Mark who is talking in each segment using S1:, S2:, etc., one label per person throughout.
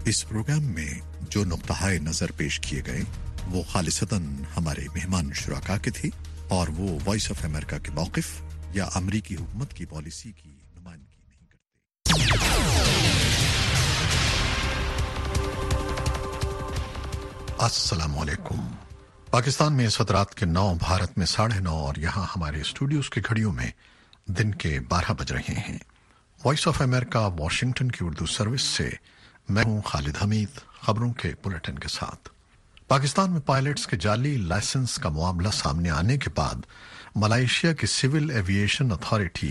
S1: اس programme میں جو نقطۂ نظر پیش کیے گئے وہ خالصتاً ہمارے مہمان شرکاء کے تھے اور وہ وائس آف امریکہ کے موقف یا امریکی حکومت کی پالیسی کی نمائندگی نہیں کرتے۔ السلام علیکم۔ پاکستان میں اس وقت رات کے 9، بھارت میں 9:30 اور یہاں ہمارے اسٹوڈیوز کی گھڑیوں میں دن کے 12 بج رہے ہیں۔ وائس آف امریکہ واشنگٹن کی اردو سروس سے میں ہوں خالد حمید، خبروں کے بلیٹن کے ساتھ۔ پاکستان میں پائلٹس کے جعلی لائسنس کا معاملہ سامنے آنے کے بعد ملائیشیا کی سول ایوییشن اتھارٹی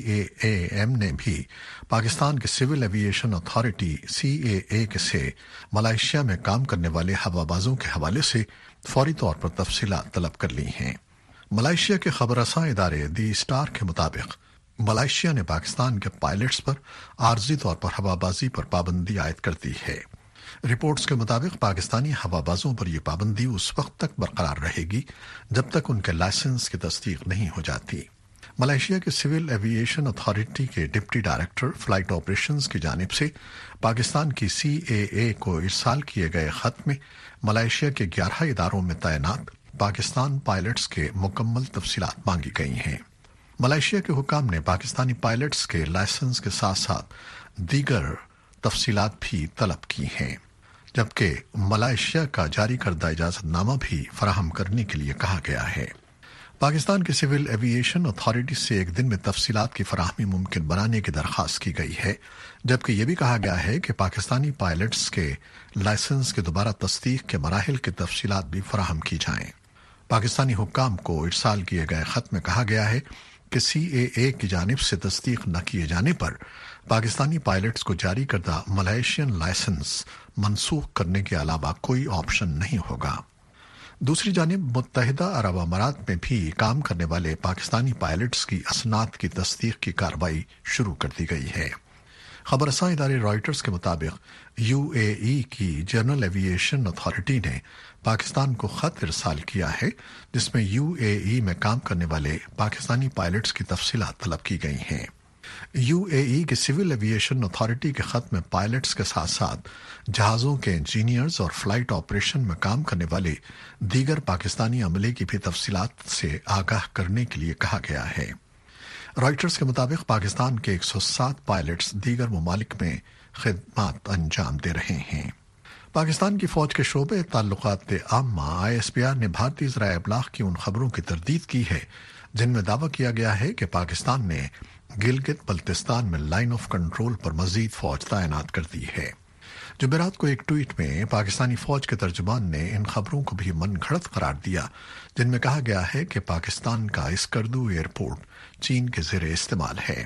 S1: CAAM نے بھی پاکستان کے سول ایوییشن اتھارٹی CAA سے ملائیشیا میں کام کرنے والے ہوابازوں کے حوالے سے فوری طور پر تفصیلات طلب کر لی ہیں۔ ملائیشیا کے خبر رساں ادارے دی اسٹار کے مطابق ملائیشیا نے پاکستان کے پائلٹس پر عارضی طور پر ہوابازی پر پابندی عائد کر دی ہے۔ رپورٹس کے مطابق پاکستانی ہوابازوں پر یہ پابندی اس وقت تک برقرار رہے گی جب تک ان کے لائسنس کی تصدیق نہیں ہو جاتی۔ ملائیشیا کے سول ایوییشن اتھارٹی کے ڈپٹی ڈائریکٹر فلائٹ آپریشنز کی جانب سے پاکستان کی CAA کو ارسال کیے گئے خط میں ملائیشیا کے 11 اداروں میں تعینات پاکستان پائلٹس کے مکمل تفصیلات مانگی گئی ہیں۔ ملائیشیا کے حکام نے پاکستانی پائلٹس کے لائسنس کے ساتھ ساتھ دیگر تفصیلات بھی طلب کی ہیں، جبکہ ملائیشیا کا جاری کردہ اجازت نامہ بھی فراہم کرنے کے لیے کہا گیا ہے۔ پاکستان کے سول ایوییشن اتھارٹی سے ایک دن میں تفصیلات کی فراہمی ممکن بنانے کی درخواست کی گئی ہے، جبکہ یہ بھی کہا گیا ہے کہ پاکستانی پائلٹس کے لائسنس کے دوبارہ تصدیق کے مراحل کی تفصیلات بھی فراہم کی جائیں۔ پاکستانی حکام کو ارسال کیے گئے خط میں کہا گیا ہے کہ CAA کی جانب سے تصدیق نہ کیے جانے پر پاکستانی پائلٹس کو جاری کردہ ملائیشین لائسنس منسوخ کرنے کے علاوہ کوئی آپشن نہیں ہوگا۔ دوسری جانب متحدہ عرب امارات میں بھی کام کرنے والے پاکستانی پائلٹس کی اسناد کی تصدیق کی کارروائی شروع کر دی گئی ہے۔ خبر رساں ادارے رائٹرز کے مطابق UAE کی جنرل ایوییشن اتھارٹی نے پاکستان کو خط ارسال کیا ہے جس میں UAE میں کام کرنے والے پاکستانی پائلٹس کی تفصیلات طلب کی گئی ہیں۔ UAE کے سول ایوییشن اتھارٹی کے خط میں پائلٹس کے ساتھ ساتھ جہازوں کے انجینئرز اور فلائٹ آپریشن میں کام کرنے والے دیگر پاکستانی عملے کی بھی تفصیلات سے آگاہ کرنے کے لیے کہا گیا ہے۔ رائٹرز کے مطابق پاکستان کے 107 پائلٹس دیگر ممالک میں خدمات انجام دے رہے ہیں۔ پاکستان کی فوج کے شعبہ تعلقات عامہ ISPR نے بھارتی ذرائع ابلاغ کی ان خبروں کی تردید کی ہے جن میں دعویٰ کیا گیا ہے کہ پاکستان نے گلگت بلتستان میں لائن آف کنٹرول پر مزید فوج تعینات کر دی ہے۔ جمعرات کو ایک ٹویٹ میں پاکستانی فوج کے ترجمان نے ان خبروں کو بھی من گھڑت قرار دیا جن میں کہا گیا ہے کہ پاکستان کا اسکردو ایئرپورٹ چین کے زیر استعمال ہے۔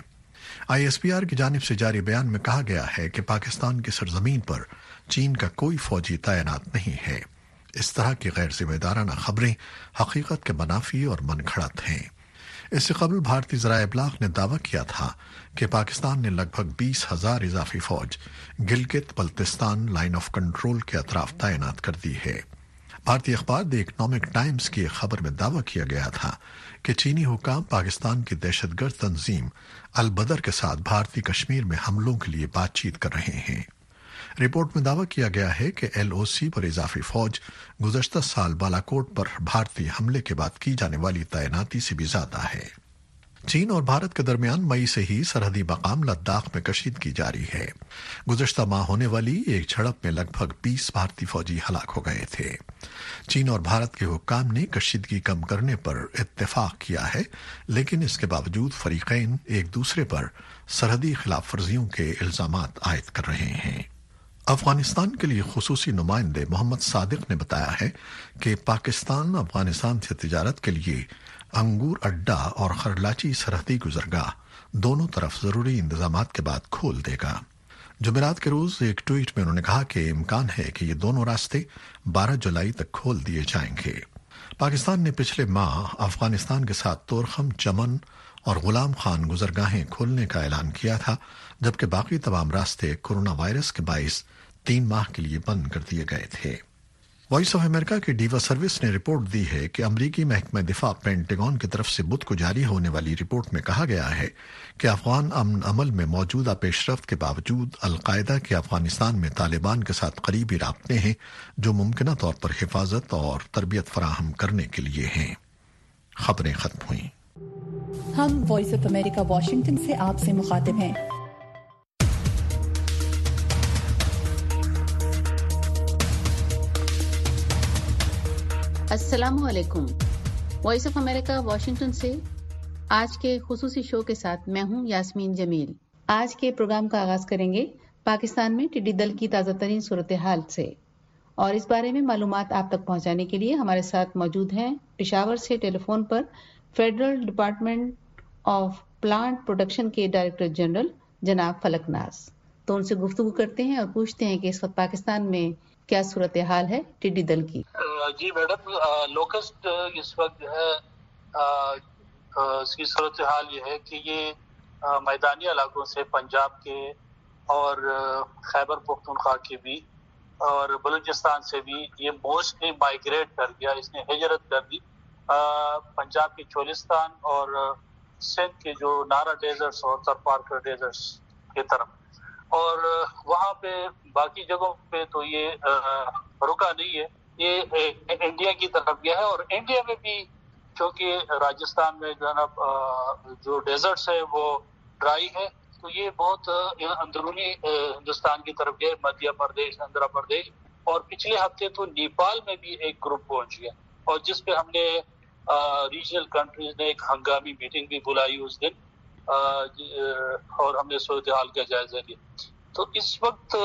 S1: ISPR کی جانب سے جاری بیان میں کہا گیا ہے کہ پاکستان کی سرزمین پر چین کا کوئی فوجی تعینات نہیں ہے۔ اس طرح کی غیر ذمہ دارانہ خبریں حقیقت کے منافی اور من گھڑت ہیں۔ اس سے قبل بھارتی ذرائع ابلاغ نے دعویٰ کیا تھا کہ پاکستان نے لگ بھگ 20,000 اضافی فوج Gilgit Baltistan line of control کے اطراف تعینات کر دی ہے۔ بھارتی اخبار دی اکنامک ٹائمز کی ایک خبر میں دعویٰ کیا گیا تھا کہ چینی حکام پاکستان کی دہشت گرد تنظیم البدر کے ساتھ بھارتی کشمیر میں حملوں کے لیے بات چیت کر رہے ہیں۔ رپورٹ میں دعویٰ کیا گیا ہے کہ LOC پر اضافی فوج گزشتہ سال بالاکوٹ پر بھارتی حملے کے بعد کی جانے والی تعیناتی سے بھی زیادہ ہے۔ چین اور بھارت کے درمیان مئی سے ہی سرحدی مقام لداخ میں کشیدگی جاری ہے۔ گزشتہ ماہ ہونے والی ایک جھڑپ میں لگ بھگ 20 بھارتی فوجی ہلاک ہو گئے تھے۔ چین اور بھارت کے حکام نے کشیدگی کم کرنے پر اتفاق کیا ہے، لیکن اس کے باوجود فریقین ایک دوسرے پر سرحدی خلاف ورزیوں کے الزامات عائد کر رہے ہیں۔ افغانستان کے لیے خصوصی نمائندے محمد صادق نے بتایا ہے کہ پاکستان افغانستان سے تجارت کے لیے انگور اڈا اور خرلاچی سرحدی گزرگاہ دونوں طرف ضروری انتظامات کے بعد کھول دے گا۔ جمعرات کے روز ایک ٹویٹ میں انہوں نے کہا کہ امکان ہے کہ یہ دونوں راستے 12 جولائی تک کھول دیے جائیں گے۔ پاکستان نے پچھلے ماہ افغانستان کے ساتھ تورخم، چمن اور غلام خان گزرگاہیں کھولنے کا اعلان کیا تھا، جبکہ باقی تمام راستے کورونا وائرس کے باعث 3 ماہ کے لیے بند کر دیے گئے تھے۔ وائس آف امریکہ کی ڈیوا سروس نے رپورٹ دی ہے کہ امریکی محکمہ دفاع پینٹاگون کی طرف سے بدھ کو جاری ہونے والی رپورٹ میں کہا گیا ہے کہ افغان امن عمل میں موجودہ پیش رفت کے باوجود القاعدہ کے افغانستان میں طالبان کے ساتھ قریبی رابطے ہیں جو ممکنہ طور پر حفاظت اور تربیت فراہم کرنے کے لیے ہیں۔ خبریں ختم ہوئیں۔
S2: ہم وائس آف امریکہ واشنگٹن سے آپ سے مخاطب ہیں۔
S3: السلام علیکم۔ وائس آف امریکہ واشنگٹن سے آج کے خصوصی شو کے ساتھ میں ہوں یاسمین جمیل۔ آج کے پروگرام کا آغاز کریں گے پاکستان میں ٹڈی دل کی تازہ ترین صورتحال سے، اور اس بارے میں معلومات آپ تک پہنچانے کے لیے ہمارے ساتھ موجود ہیں پشاور سے ٹیلی فون پر federal department of plant protection کے ڈائریکٹر جنرل جناب فلک ناز۔ تو ان سے گفتگو کرتے ہیں اور پوچھتے ہیں کہ اس وقت پاکستان میں کیا صورتحال ہے ٹڈی دل کی۔
S4: جی میڈم، لوکسٹ اس وقت جو ہے اس کی صورتحال یہ ہے کہ یہ میدانی علاقوں سے پنجاب کے اور خیبر پختونخوا کے بھی اور بلوچستان سے بھی یہ موسٹلی مائیگریٹ کر گیا، اس نے ہجرت کر دی پنجاب کے چولستان اور سندھ کے جو نارا ڈیزرٹس اور ترپارکر ڈیزرٹس کی طرف، اور وہاں پہ باقی جگہوں پہ تو یہ رکا نہیں ہے، یہ انڈیا کی طرف گیا ہے۔ اور انڈیا میں بھی چونکہ راجستھان میں جو ہے نا جو ڈیزرٹس ہے وہ ڈرائی ہے، تو یہ بہت اندرونی ہندوستان کی طرف گیا، مدھیہ پردیش، آندھرا پردیش، اور پچھلے ہفتے تو نیپال میں بھی ایک گروپ پہنچ گیا، اور جس پہ ہم نے ریجنل کنٹریز نے ایک ہنگامی میٹنگ بھی بلائی اس دن، اور ہم نے صورتحال کا جائزہ لیا۔ تو اس وقت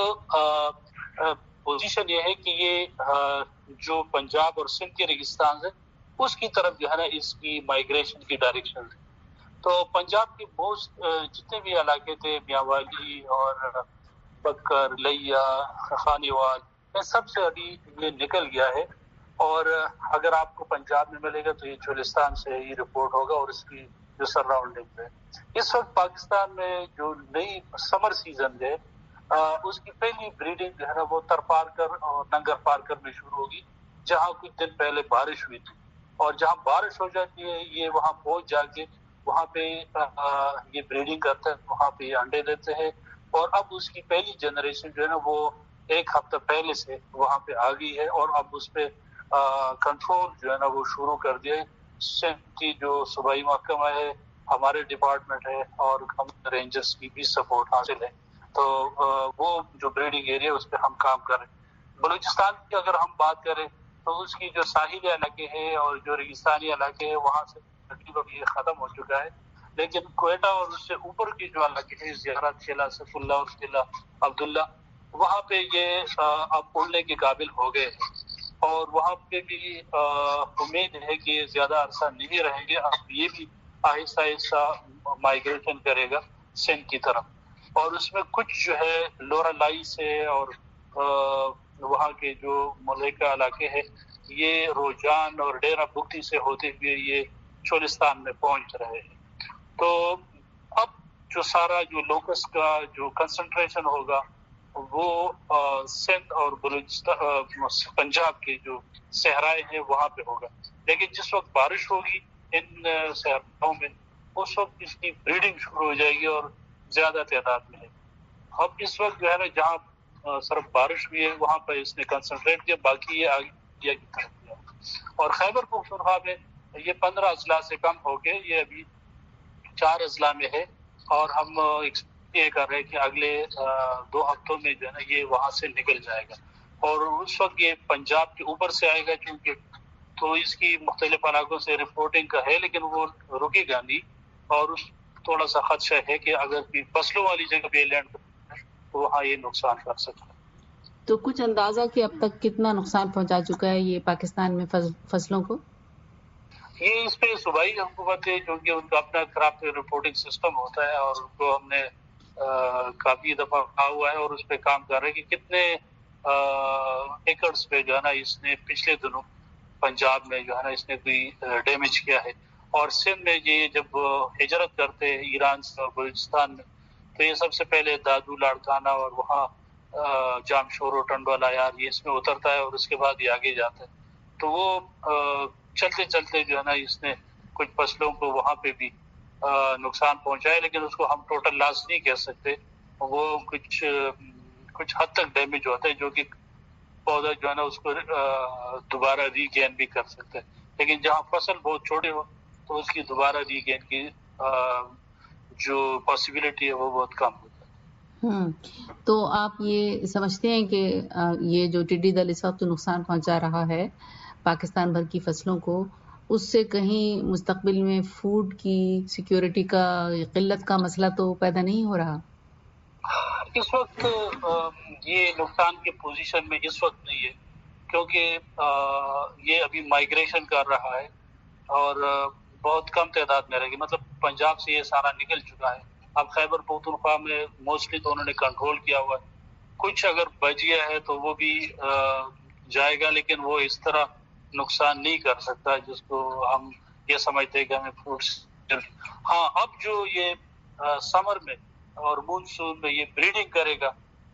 S4: پوزیشن یہ ہے کہ یہ جو پنجاب اور سندھ کے ریگستان ہے اس کی طرف جو ہے نا اس کی مائیگریشن کی ڈائریکشن ہے۔ تو پنجاب کے موسٹ جتنے بھی علاقے تھے، میاں والی اور بکر، لیا، خانیوال، ان سب سے ابھی یہ نکل گیا ہے، اور اگر آپ کو پنجاب میں ملے گا تو یہ چولستان سے ہی رپورٹ ہوگا اور اس کی جو سراؤنڈنگ ہے۔ اس وقت پاکستان میں جو نئی سمر سیزن ہے اس کی پہلی بریڈنگ جو ہے نا وہ ترپارکر اور ننگر پارکر میں شروع ہوگی، جہاں کچھ دن پہلے بارش ہوئی تھی، اور جہاں بارش ہو جاتی ہے یہ وہاں پہنچ جا کے وہاں پہ یہ بریڈنگ کرتا ہے، وہاں پہ یہ انڈے دیتے ہیں، اور اب اس کی پہلی جنریشن جو ہے نا وہ ایک ہفتہ پہلے سے وہاں پہ آ گئی ہے، اور اب اس پہ کنٹرول جو ہے نا وہ شروع کر دیا ہے۔ سندھ کی جو صوبائی محکمہ ہے، ہمارے ڈپارٹمنٹ ہے، اور ہم رینجرز کی بھی سپورٹ حاصل ہے، تو وہ جو بریڈنگ ایریا اس پہ ہم کام کر رہے ہیں۔ بلوچستان کی اگر ہم بات کریں تو اس کی جو ساحلی علاقے ہیں اور جو ریگستانی علاقے ہیں وہاں سے تقریباً یہ ختم ہو چکا ہے، لیکن کوئٹہ اور اس سے اوپر کی جو علاقے ہیں، زیارت، قلعہ سیف اللہ اور قلعہ عبداللہ، وہاں پہ یہ اب اڑنے کے قابل ہو گئے ہیں، اور وہاں پہ بھی امید ہے کہ یہ زیادہ عرصہ نہیں رہیں گے، اب یہ بھی آہستہ آہستہ مائیگریشن کرے گا سندھ کی طرف، اور اس میں کچھ جو ہے لورا لائی سے اور وہاں کے جو ملیکہ علاقے ہیں یہ روجان اور ڈیرہ بگٹی سے ہوتے ہوئے یہ چولستان میں پہنچ رہے ہیں۔ تو اب جو سارا جو لوکس کا جو کنسنٹریشن ہوگا وہ سندھ اور بلوچستان، پنجاب کے جو صحرائے ہیں وہاں پہ ہوگا، لیکن جس وقت بارش ہوگی ان صحراؤں میں اس وقت اس کی بریڈنگ شروع ہو جائے گی اور زیادہ تعداد میں ہے۔ اب اس وقت جو ہے نا جہاں صرف بارش ہوئی ہے وہاں پہ اس نے کنسنٹریٹ کیا، باقی یہ آگے کی طرف کیا، اور خیبر پختونخوا میں یہ 15 اضلاع سے کم ہو کے یہ ابھی 4 اضلاع میں ہے، اور ہم یہ کر رہے ہیں کہ اگلے 2 ہفتوں میں جو ہے نا یہ وہاں سے نکل جائے گا، اور اس وقت یہ پنجاب کے اوپر سے آئے گا کیونکہ تو اس کی مختلف علاقوں سے رپورٹنگ کا ہے، لیکن وہ رکے گا نہیں، اور اس تھوڑا سا خدشہ ہے کہ اگر کوئی فصلوں والی جگہ پہ لینڈ تو وہاں یہ نقصان کر سکتا ہے۔
S3: تو کچھ اندازہ کہ اب تک کتنا نقصان پہنچا چکا ہے یہ پاکستان میں فصلوں کو؟
S4: یہ اس پہ صوبائی حکومت ہے کیونکہ ان کا اپنا کرافٹ رپورٹنگ سسٹم ہوتا ہے، اور ان کو ہم نے کافی دفعہ کہا ہوا ہے اور اس پہ کام کر رہے ہیں کہ کتنے ایکڑز پہ جو ہے نا اس نے پچھلے دنوں پنجاب میں جو ہے نا اس نے کوئی ڈیمیج کیا ہے، اور سندھ میں یہ جب ہجرت کرتے ایران سے اور بلوچستان میں تو یہ سب سے پہلے دادو لاڑکانہ اور وہاں جام شورو ٹنڈوالا یار یہ اس میں اترتا ہے اور اس کے بعد یہ آگے جاتا ہے. تو وہ چلتے چلتے جو ہے نا اس نے کچھ فصلوں کو وہاں پہ بھی نقصان پہنچایا, لیکن اس کو ہم ٹوٹل لاس نہیں کہہ سکتے. وہ کچھ حد تک ڈیمیج ہوتا ہے جو کہ پودا جو ہے نا اس کو دوبارہ ری گین بھی کر سکتے ہیں. لیکن جہاں فصل بہت چھوٹی ہو تو اس کی دوبارہ ری گین کی جو پاسبلٹی ہے وہ بہت کم ہوتا ہے.
S3: تو آپ یہ سمجھتے ہیں کہ یہ جو ٹڈی دل اس وقت نقصان پہنچا رہا ہے پاکستان بھر کی فصلوں کو, اس سے کہیں مستقبل میں فوڈ کی سیکیورٹی کا قلت کا مسئلہ تو پیدا نہیں ہو رہا؟
S4: اس وقت یہ نقصان کی پوزیشن میں اس وقت نہیں ہے, کیونکہ یہ ابھی مائیگریشن کر رہا ہے اور بہت کم تعداد میں رہے گی. مطلب پنجاب سے یہ سارا نکل چکا ہے. اب خیبر پختونخوا میں موسٹلی تو انہوں نے کنٹرول کیا ہوا ہے. کچھ اگر بچ گیا ہے تو وہ بھی جائے گا, لیکن وہ اس طرح نقصان نہیں کر سکتا جس کو ہم یہ سمجھتے ہیں کہ ہمیں فروٹس. ہاں اب جو یہ سمر میں اور مونسون میں یہ بریڈنگ کرے گا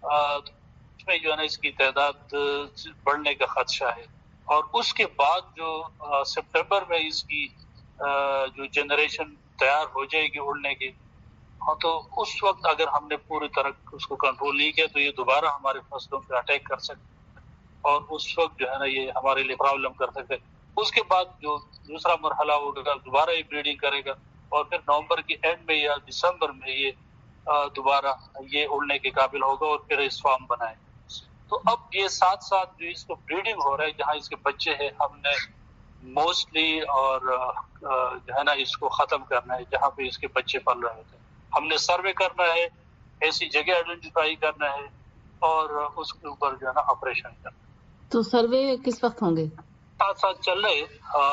S4: اس میں جو ہے نا اس کی تعداد بڑھنے کا خدشہ ہے. اور اس کے بعد جو سپٹمبر میں اس کی جو جنریشن تیار ہو جائے گی اڑنے کی, ہاں تو اس وقت اگر ہم نے پوری طرح اس کو کنٹرول نہیں کیا تو یہ دوبارہ ہمارے فصلوں پہ اٹیک کر سکتے اور اس وقت جو ہے نا یہ ہمارے لیے پرابلم کر سکتے. اس کے بعد جو دوسرا مرحلہ ہوگا دوبارہ یہ بریڈنگ کرے گا اور پھر نومبر کے اینڈ میں یا دسمبر میں یہ دوبارہ یہ اڑنے کے قابل ہوگا اور پھر اس فارم بنائے. تو اب یہ ساتھ ساتھ جو اس کو بریڈنگ ہو رہا ہے جہاں اس کے بچے ہیں ہم نے موسٹلی اور جو ہے نا اس کو ختم کرنا ہے جہاں پہ اس کے بچے پل رہے تھے. ہم نے سروے کرنا ہے, ایسی جگہ آئیڈینٹیفائی کرنا ہے اور اس کے اوپر جو ہے نا آپریشن کرنا ہے.
S3: تو سروے کس وقت ہوں گے؟
S4: ساتھ ساتھ چل رہے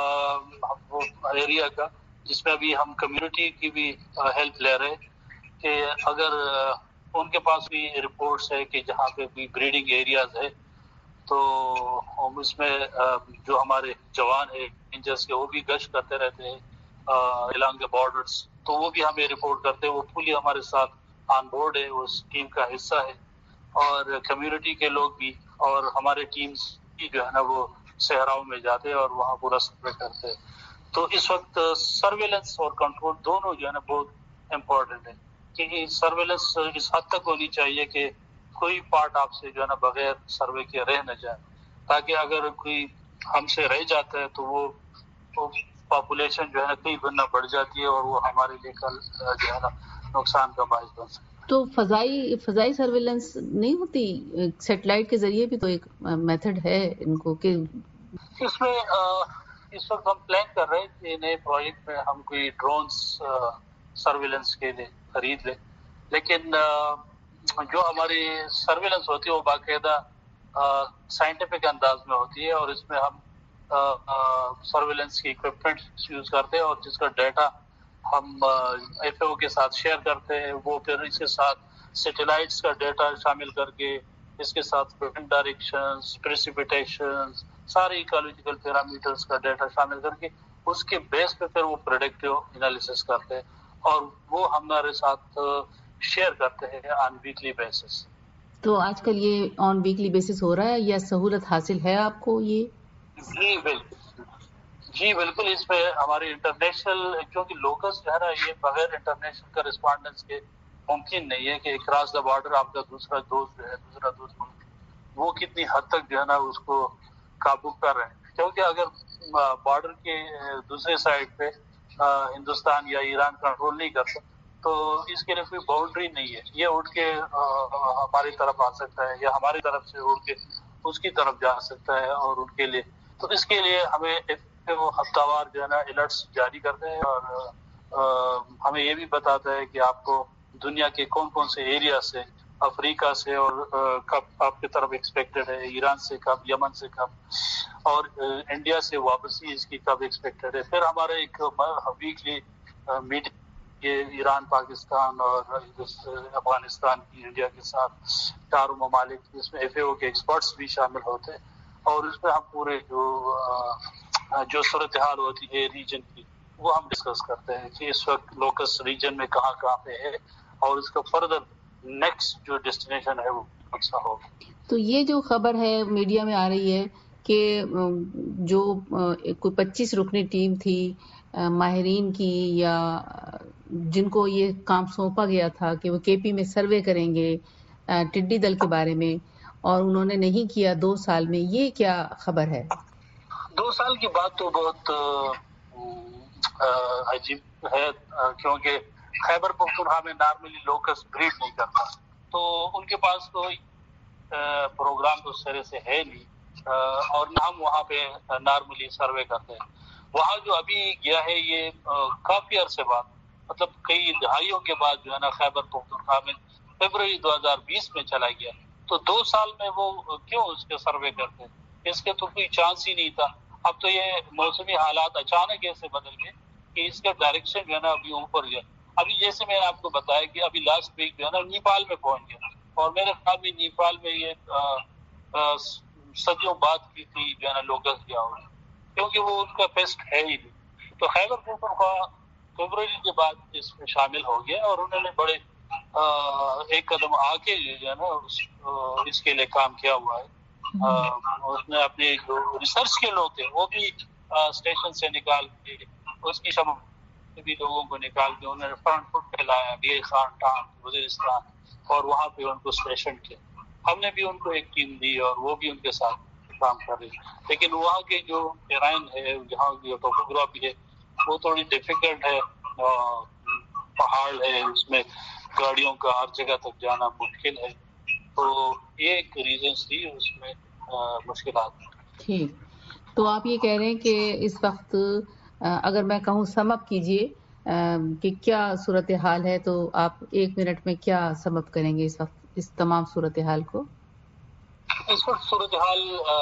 S4: وہ ایریا کا, جس میں ابھی ہم کمیونٹی کی بھی ہیلپ لے رہے ہیں کہ اگر ان کے پاس بھی رپورٹس ہے کہ جہاں پہ بھی بریڈنگ ایریاز ہے تو ہم اس میں جو ہمارے جوان ہیں رینجرز کے وہ بھی گشت کرتے رہتے ہیں along the borders, تو وہ بھی ہمیں رپورٹ کرتے ہیں. وہ پولی ہمارے ساتھ آن بورڈ ہے, اس ٹیم کا حصہ ہے. اور کمیونٹی کے لوگ بھی اور ہمارے ٹیمز بھی جو ہے نا وہ صحراؤں میں جاتے ہیں اور وہاں پورا سروے کرتے ہیں. تو اس وقت سرویلنس اور کنٹرول دونوں جو ہے نا بہت امپورٹنٹ ہے کہ سرویلنس اس حد تک ہونی چاہیے کہ کوئی پارٹ آپ سے جو ہے نا بغیر سروے کے رہ نہ جائے, تاکہ اگر کوئی ہم سے رہ جاتا ہے تو وہ پاپولیشن جو ہے نا کئی گنا بڑھ جاتی ہے اور وہ ہمارے لیے کل جو ہے نا نقصان کا باعث بن سکتا ہے.
S3: تو فضائی سرویلنس نہیں ہوتی؟ سیٹلائٹ کے ذریعے بھی تو ایک میتھڈ ہے ان کو کہ
S4: اس میں اس وقت ہم پلان کر رہے ہیں کہ نئے پروجیکٹ میں ہم کوئی ڈرونز سرویلنس کے لیے خرید لیں, لیکن جو ہماری سرویلنس ہوتی ہے وہ باقاعدہ سائنٹیفک انداز میں ہوتی ہے اور اس میں ہم سرویلنس کی اکوپمنٹ یوز کرتے ہیں اور جس کا ڈیٹا ہم ایف اے او کے ساتھ شیئر کرتے ہیں. وہ پھر اس کے ساتھ سیٹلائٹس کا ڈیٹا شامل کر کے اس کے ساتھ ونڈ ڈائریکشنز, پریسیپیٹیشنز, سارے ایکولوجیکل پیرامیٹرز کا ڈیٹا شامل کر کے اس کے بیس پہ پھر وہ پریڈکٹیو انالیسس کرتے ہیں اور وہ ہمارے ساتھ شیئر کرتے ہیں آن ویکلی بیسس.
S3: تو آج کل یہ آن ویکلی بیسس ہو رہا ہے یا سہولت حاصل ہے آپ کو یہ؟
S4: جی بالکل. اس میں ہمارے انٹرنیشنل کیونکہ لوکلس جو ہے نا یہ بغیر انٹرنیشنل کا رسپانڈنس کے ممکن نہیں ہے کہ اکراس دا بارڈر آپ کا دوسرا دوست جو ہے دوسرا دوست ملک وہ کتنی حد تک جو ہے نا اس کو قابو کر رہے ہیں. کیونکہ اگر بارڈر کے دوسرے سائڈ پہ ہندوستان یا ایران کنٹرول نہیں کرتا تو اس کے لیے کوئی باؤنڈری نہیں ہے. یہ اٹھ کے ہماری طرف آ سکتا ہے یا ہماری طرف سے اڑ کے اس کی طرف جا سکتا ہے اور ان کے لیے تو اس کے لیے ہمیں وہ ہفتہ وار جو ہے نا الرٹس جاری کرتے ہیں اور ہمیں یہ بھی بتاتا ہے کہ آپ کو دنیا کے کون کون سے ایریا سے, افریقہ سے اور کب آپ کی طرف ایکسپیکٹڈ ہے, ایران سے کب, یمن سے کب اور انڈیا سے واپسی اس کی کب ایکسپیکٹڈ ہے. پھر ہمارا ایک ویکلی میٹنگ یہ ایران, پاکستان اور افغانستان کی انڈیا کے ساتھ چاروں ممالک اس میں ایف اے او کے ایکسپرٹس بھی شامل ہوتے ہیں اور اس میں ہم پورے جو صورتحال ہوتی ہے ریجن کی وہ ہم ڈسکس کرتے ہیں کہ اس وقت لوکس ریجن میں کہاں پہ ہے اور اس کا فردر نیکسٹ جو ڈیسٹینیشن ہے وہ کون سا ہوگا.
S3: تو یہ جو خبر ہے میڈیا میں آ رہی ہے کہ جو کوئی 25 رکنی ٹیم تھی ماہرین کی یا جن کو یہ کام سونپا گیا تھا کہ وہ کے پی میں سروے کریں گے ٹڈی دل کے بارے میں، اور انہوں نے نہیں کیا 2 سال میں، یہ کیا خبر ہے؟
S4: 2 سال کی بات تو بہت عجیب ہے، کیونکہ خیبر پختونخوا میں نارملی لوکس بریڈ نہیں کرتا، تو ان کے پاس کوئی پروگرام تو سرے سے ہے نہیں، اور نہ ہم وہاں پہ نارملی سروے کرتے ہیں۔ وہاں جو ابھی گیا ہے یہ کافی عرصے بعد، مطلب کئی دہائیوں کے بعد جو ہے نا خیبر پختونخوا میں فروری 2020 میں چلا گیا، تو 2 سال میں وہ کیوں اس کے سروے کرتے ہیں؟ اس کے تو کوئی چانس ہی نہیں تھا۔ اب تو یہ موسمی حالات اچانک ایسے بدل گئے کہ اس کا ڈائریکشن جو ہے نا ابھی اوپر گیا۔ ابھی جیسے میں نے آپ کو بتایا کہ ابھی لاسٹ ویک جو ہے نا نیپال میں پہنچ گیا، اور میرے خیال میں نیپال میں یہ صدیوں بعد کی تھی جو ہے نا لوکس گیا ہوا، کیونکہ وہ ان کا پیسٹ ہے ہی نہیں۔ تو خیبر پختونخوا فروری کے بعد اس میں شامل ہو گیا، اور انہوں نے بڑے ایک قدم آگے جو ہے نا اس کے لیے کام کیا ہوا ہے۔ اس نے اپنے جو ریسرچ کے لوگ تھے وہ بھی اسٹیشن سے نکال کے اس کی شمال بھی لوگوں کو نکال کے انہوں نے فرنٹ فٹ پھیلایا، بی خان ٹانگ وزیرستان، اور وہاں پہ ان کو اسٹیشن کیا۔ ہم نے بھی ان کو ایک ٹیم دی اور وہ بھی ان کے ساتھ کام کر رہی، لیکن وہاں کے جو ٹیرائن ہے، جہاں کی ٹوپوگرافی ہے وہ تھوڑی ڈیفیکلٹ ہے، پہاڑ ہے، اس میں گاڑیوں کا ہر جگہ تک جانا مشکل ہے، تو یہ ایک ریزنس تھی اس میں مشکلات۔
S3: ٹھیک، تو آپ یہ کہہ رہے ہیں کہ اس وقت اگر میں کہوں سم اپ کیجئے کہ کیا صورتحال ہے، تو آپ 1 منٹ میں کیا سم اپ کریں گے اس وقت اس تمام صورتحال کو؟
S4: اس وقت صورتحال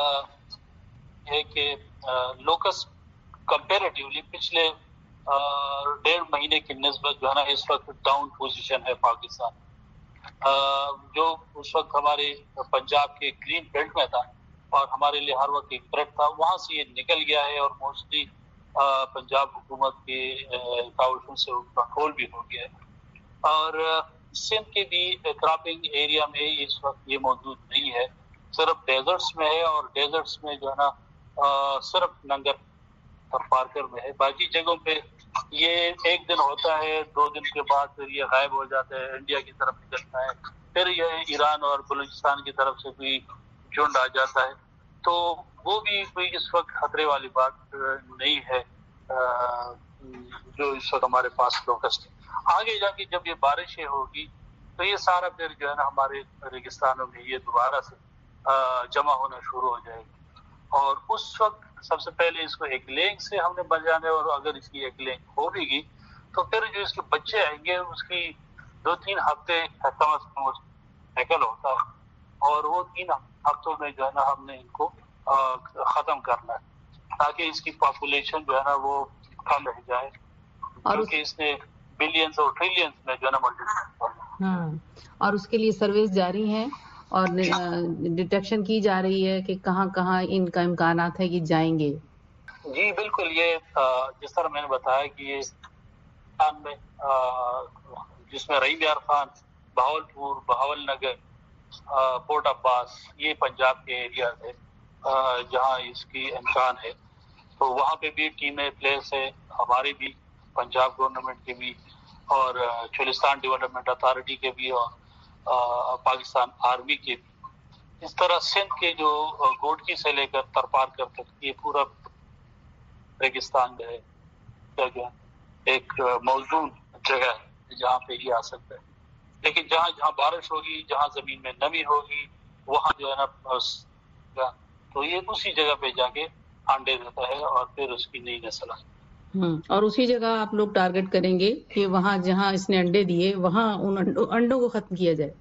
S4: ہے کہ لوکس کمپیریٹیولی پچھلے 1.5 مہینے کی نسبت جو ہے نا اس وقت ڈاؤن پوزیشن ہے پاکستان۔ جو اس وقت ہمارے پنجاب کے گرین بیلٹ میں تھا اور ہمارے لیے ہر وقت ایک تھریٹ تھا، وہاں سے یہ نکل گیا ہے، اور موسٹلی پنجاب حکومت کے تعاون سے کنٹرول بھی ہو گیا ہے۔ اور سندھ کے بھی کراپنگ ایریا میں اس وقت یہ موجود نہیں ہے، صرف ڈیزرٹس میں ہے، اور ڈیزرٹس میں جو ہے نا صرف ننگر اور پارکر میں ہے۔ باقی جگہوں پہ یہ 1 دن ہوتا ہے، 2 دن کے بعد پھر یہ غائب ہو جاتا ہے، انڈیا کی طرف نکلتا ہے، پھر یہ ایران اور بلوچستان کی طرف سے کوئی جھنڈ آ جاتا ہے، تو وہ بھی کوئی اس وقت خطرے والی بات نہیں ہے جو اس وقت ہمارے پاس لوکسٹ ہے۔ آگے جا کے جب یہ بارشیں ہوگی تو یہ سارا پھر جو ہے نا ہمارے ریگستانوں میں یہ دوبارہ سے جمع ہونا شروع ہو جائے گی، اور اس وقت سب سے پہلے اس کو ایک لینگ سے ہم نے بچانا ہے، اور اگر اس کی ایک لینگ ہو بھی گئی تو پھر جو اس کے بچے آئیں گے اس کی 2-3 ہفتے کم از کم سائیکل ہوتا ہے، اور وہ 3 ہفتوں میں جو ہے نا ہم نے ان کو ختم کرنا ہے، تاکہ اس کی پاپولیشن جو ہے نا وہ کم رہ جائے، کیونکہ اس نے بلینز اور ٹریلینز میں جو ہے نا ملٹیپلائی کرنا ہے۔
S3: اور اس کے لیے سرویز جاری ہیں اور ڈیٹیکشن کی جا رہی ہے کہ کہاں کہاں ان کا امکانات ہے کہ جائیں گے۔
S4: جی بالکل، یہ جس طرح میں نے بتایا کہ یہ میں جس میں رحیم یار خان، بہاولپور، بہاول نگر، پورٹ عباس، یہ پنجاب کے ایریاز ہے جہاں اس کی امکان ہے، تو وہاں پہ بھی ٹیمیں پلیس ہے، ہماری بھی پنجاب گورنمنٹ کے بھی، اور چولستان ڈیولپمنٹ اتھارٹی کے بھی، اور پاکستان آرمی کے بھی۔ اس طرح سندھ کے جو گوٹکی سے لے کر ترپارکر تک یہ پورا ریگستان جو ہے ایک موزون جگہ ہے جہاں پہ یہ آ سکتا ہے، لیکن جہاں جہاں بارش ہوگی، جہاں زمین میں نمی ہوگی، وہاں جو ہے نا تو یہ اسی جگہ پہ جا کے انڈے دیتا ہے، اور پھر اس کی نئی نسل آئے۔
S3: اور اسی جگہ آپ لوگ ٹارگٹ کریں گے کہ وہاں جہاں اس نے انڈے دیے وہاں ان انڈوں کو ختم کیا جائے۔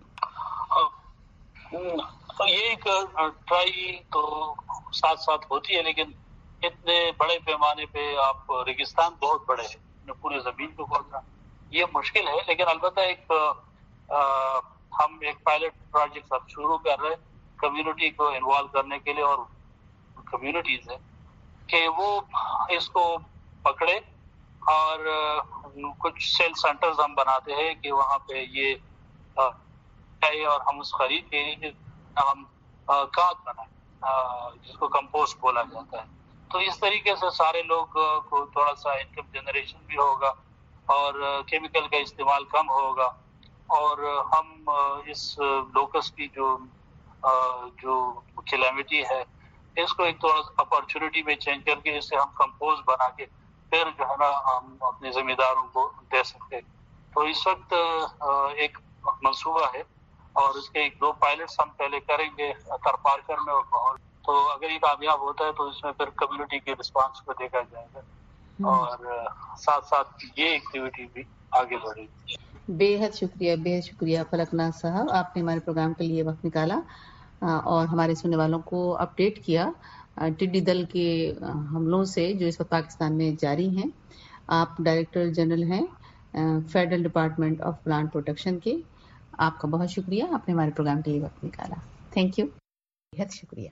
S4: یہ ایک ٹرائی تو ساتھ ساتھ ہوتی ہے، لیکن اتنے بڑے پیمانے پہ آپ ریگستان بہت بڑے ہیں، پورے زمین کو کھولنا یہ مشکل ہے، لیکن البتہ ایک ہم ایک پائلٹ پروجیکٹ اب شروع کر رہے ہیں کمیونٹی کو انوالو کرنے کے لیے، اور کمیونٹیز ہے کہ وہ اس کو پکڑے، اور کچھ سیل سینٹرز ہم بناتے ہیں کہ وہاں پہ یہ اور ہم اس خرید کے ہم کھاد بنائیں جس کو کمپوسٹ بولا جاتا ہے. تو اس طریقے سے سارے لوگ کو تھوڑا سا انکم جنریشن بھی ہوگا اور کیمیکل کا استعمال کم ہوگا اور ہم اس لوکس کی جو کلیمٹی ہے اس کو ایک تھوڑا سا اپرچونٹی میں چینج کر کے اس سے ہم کمپوز بنا کے پھر جو ہے نا ہم اپنے ذمہ داروں کو دے سکتے. تو اس وقت ایک منصوبہ ہے اور اس کے 2 پائلٹس ہم پہلے کریں گے ترپارکر میں اور لاہور. تو اگر یہ کامیاب ہوتا ہے تو اس میں پھر کمیونٹی کے رسپانس کو دیکھا جائے گا اور ساتھ ساتھ یہ ایکٹیویٹی بھی آگے بڑھے گی.
S3: بے حد شکریہ فلک ناز صاحب، آپ نے ہمارے پروگرام کے لیے وقت نکالا اور ہمارے سننے والوں کو اپڈیٹ کیا ٹڈی دل کے حملوں سے جو اس وقت پاکستان میں جاری ہیں. آپ ڈائریکٹر جنرل ہیں federal department of plant protection کے. آپ کا بہت شکریہ، آپ نے ہمارے پروگرام کے لیے وقت نکالا. تھینک یو، بہت شکریہ.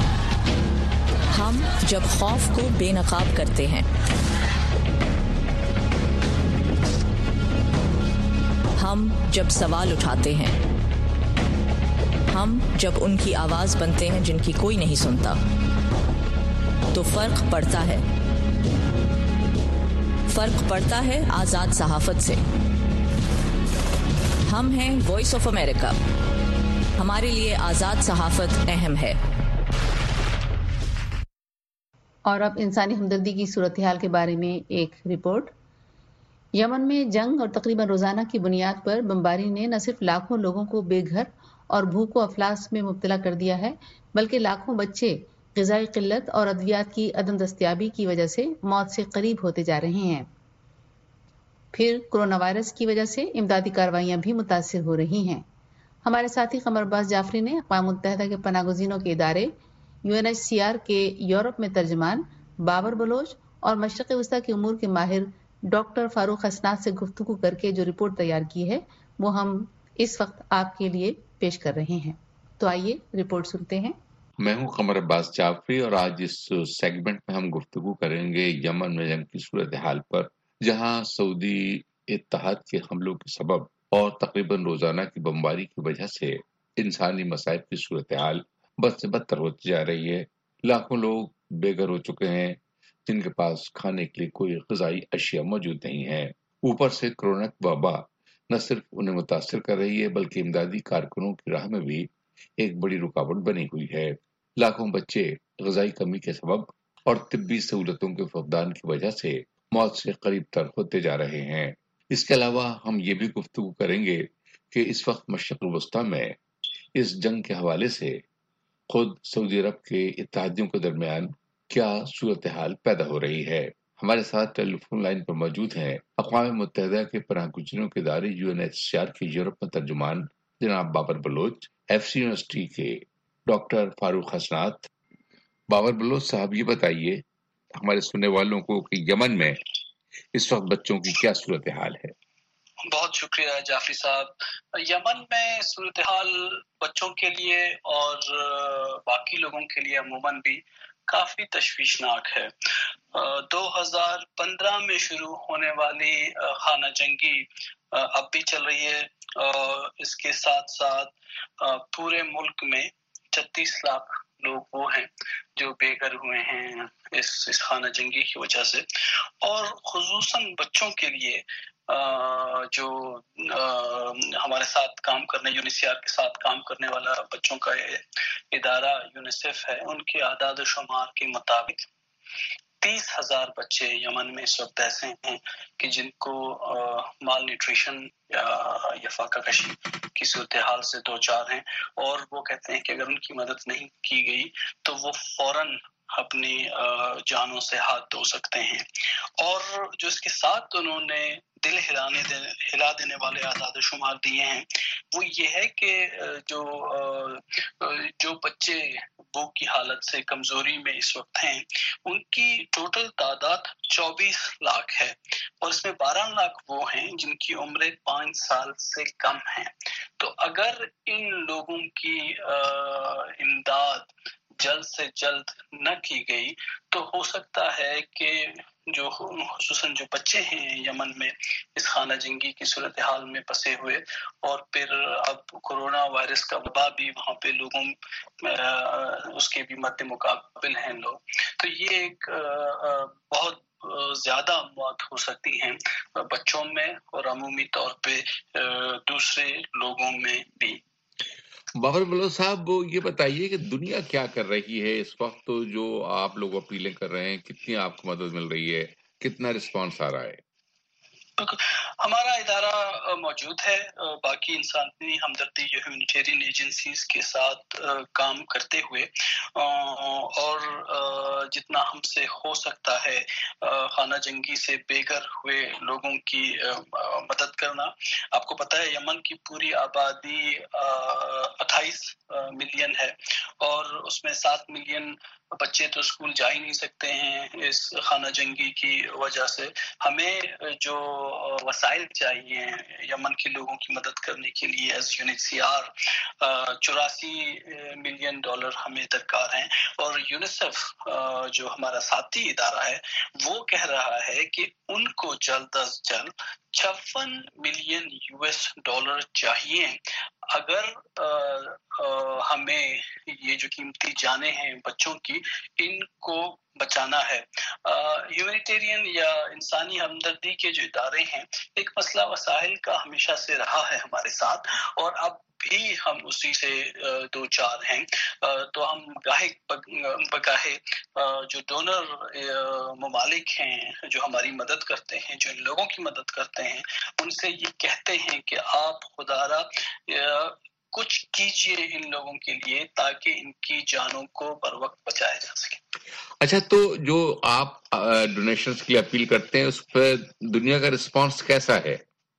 S5: ہم جب خوف کو بے نقاب کرتے ہیں، ہم جب سوال اٹھاتے ہیں، ہم جب ان کی آواز بنتے ہیں جن کی کوئی نہیں سنتا، تو فرق پڑتا ہے. فرق پڑتا ہے آزاد صحافت سے. ہم ہیں وائس آف امریکہ. ہمارے لیے آزاد صحافت اہم ہے.
S3: اور اب انسانی ہمدردی کی صورتحال کے بارے میں ایک رپورٹ. یمن میں جنگ اور تقریباً روزانہ کی بنیاد پر بمباری نے نہ صرف لاکھوں لوگوں کو بے گھر اور بھوک و افلاس میں مبتلا کر دیا ہے بلکہ لاکھوں بچے غذائی قلت اور ادویات کی عدم دستیابی کی وجہ سے موت سے قریب ہوتے جا رہے ہیں. پھر کورونا وائرس کی وجہ سے امدادی کارروائیاں بھی متاثر ہو رہی ہیں. ہمارے ساتھی قمر عباس جعفری نے اقوام متحدہ کے پناہ گزینوں کے ادارے UNHCR کے یورپ میں ترجمان بابر بلوچ اور مشرق وسطیٰ کے امور کے ماہر ڈاکٹر فاروق حسنات سے گفتگو کر کے جو رپورٹ تیار کی ہے وہ ہم اس وقت آپ کے لیے پیش کر رہے ہیں. تو آئیے رپورٹ سنتے ہیں.
S6: میں ہوں قمر عباس جعفری اور آج اس سیگمنٹ میں ہم گفتگو کریں گے یمن میں جنگ کی صورتحال پر، جہاں سعودی اتحاد کے حملوں کے سبب اور تقریباً روزانہ کی بمباری کی وجہ سے انسانی مصائب کی صورتحال بد سے بدتر ہوتی جا رہی ہے. لاکھوں لوگ بے گھر ہو چکے ہیں جن کے پاس کھانے کے لیے کوئی غذائی اشیاء موجود نہیں ہے. اوپر سے کورونا کی وبا نہ صرف انہیں متاثر کر رہی ہے بلکہ امدادی کارکنوں کی راہ میں بھی ایک بڑی رکاوٹ بنی ہوئی ہے. لاکھوں بچے غذائی کمی کے سبب اور طبی سہولتوں کے فقدان کی وجہ سے موت سے قریب تر ہوتے جا رہے ہیں. اس کے علاوہ ہم یہ بھی گفتگو کریں گے کہ اس وقت مشرق وسطیٰ میں اس جنگ کے حوالے سے خود سعودی عرب کے اتحادیوں کے درمیان کیا صورتحال پیدا ہو رہی ہے. ہمارے ساتھ ٹیلی فون لائن پر موجود ہیں اقوام متحدہ کے پناہ گزینوں کے ادارے UNHCR کے یورپ میں ترجمان جناب بابر بلوچ، FC یونیورسٹی کے ڈاکٹر فاروق حسنات. بابر بلوچ صاحب، یہ بتائیے ہمارے سننے والوں کو کہ یمن میں اس وقت بچوں کی کیا صورتحال ہے؟
S7: بہت شکریہ جعفری صاحب. یمن میں صورتحال بچوں کے لیے اور باقی لوگوں کے لیے عموماً بھی کافی تشویشناک ہے. 2015 میں شروع ہونے والی خانہ جنگی اب بھی چل رہی ہے. اس کے ساتھ ساتھ پورے ملک میں 36 لاکھ لوگ وہ ہیں جو بے گھر ہوئے ہیں اس خانہ جنگی کی وجہ سے، اور خصوصاً بچوں کے لیے جو ہمارے ساتھ کام کرنے UNHCR کے ساتھ کام کرنے والا بچوں کا ادارہ یونیسیف ہے، ان کے اعداد و شمار کے مطابق 30,000 بچے یمن میں اس وقت ایسے ہیں کہ جن کو مال نیوٹریشن یا فاقہ کشی کی صورتحال سے دوچار ہیں، اور وہ کہتے ہیں کہ اگر ان کی مدد نہیں کی گئی تو وہ فوراً اپنی جانوں سے ہاتھ دھو سکتے ہیں. اور جو اس کے ساتھ انہوں نے دل ہلا دینے والے اعداد و شمار دیے ہیں وہ یہ ہے کہ جو بچے بھوک کی حالت سے کمزوری میں اس وقت ہیں ان کی ٹوٹل تعداد 24 لاکھ ہے، اور اس میں 12 لاکھ وہ ہیں جن کی عمریں 5 سال سے کم ہیں. تو اگر ان لوگوں کی امداد جلد سے جلد نہ کی گئی تو ہو سکتا ہے کہ جو خصوصاً جو بچے ہیں یمن میں اس خانہ جنگی کی صورتحال میں پھنسے ہوئے، اور پھر اب کورونا وائرس کا وبا بھی وہاں پہ لوگوں اس کے بھی مد مقابل ہیں لوگ، تو یہ ایک بہت زیادہ موت ہو سکتی ہیں بچوں میں اور عمومی طور پہ دوسرے لوگوں میں بھی۔
S6: بابر بلوچ صاحب، یہ بتائیے کہ دنیا کیا کر رہی ہے اس وقت؟ جو آپ لوگ اپیلیں کر رہے ہیں، کتنی آپ کو مدد مل رہی ہے، کتنا رسپانس آ رہا ہے؟
S7: ہمارا ادارہ موجود ہے باقی انسانی ہمدردی ہیومینیٹیرین ایجنسیز کے ساتھ کام کرتے ہوئے، اور جتنا ہم سے ہو سکتا ہے خانہ جنگی سے بے گھر ہوئے لوگوں کی مدد کرنا۔ آپ کو پتہ ہے یمن کی پوری آبادی 28 ملین ہے، اور اس میں 7 ملین بچے تو اسکول جا ہی نہیں سکتے ہیں اس خانہ جنگی کی وجہ سے۔ ہمیں جو وسائل چاہیے یمن کے لوگوں کی مدد کرنے کے لیے ایز UNHCR 84 ملین ڈالر ہمیں درکار ہیں، اور یونیسیف جو ہمارا ساتھی ادارہ ہے وہ کہہ رہا ہے کہ ان کو جلد از جلد 56 ملین US ڈالر چاہیے اگر ہمیں یہ جو قیمتی جانیں ہیں بچوں کی ان کو بچانا ہے۔ ہیومینیٹیرین یا انسانی ہمدردی کے جو ادارے ہیں، ایک مسئلہ وسائل کا ہمیشہ سے رہا ہے ہمارے ساتھ، اور اب بھی ہم اسی سے دو چار ہیں، تو ہم گاہے بگاہے جو ڈونر ممالک ہیں جو ہماری مدد کرتے ہیں، جو ان لوگوں کی مدد کرتے ہیں، ان سے یہ کہتے ہیں کہ آپ خدا را کچھ کیجئے ان لوگوں کے لیے تاکہ ان کی جانوں کو بر وقت بچایا جا سکے۔
S6: اچھا، تو جو آپ ڈونیشنز کی اپیل کرتے ہیں اس پہ دنیا کا رسپانس کیسا ہے؟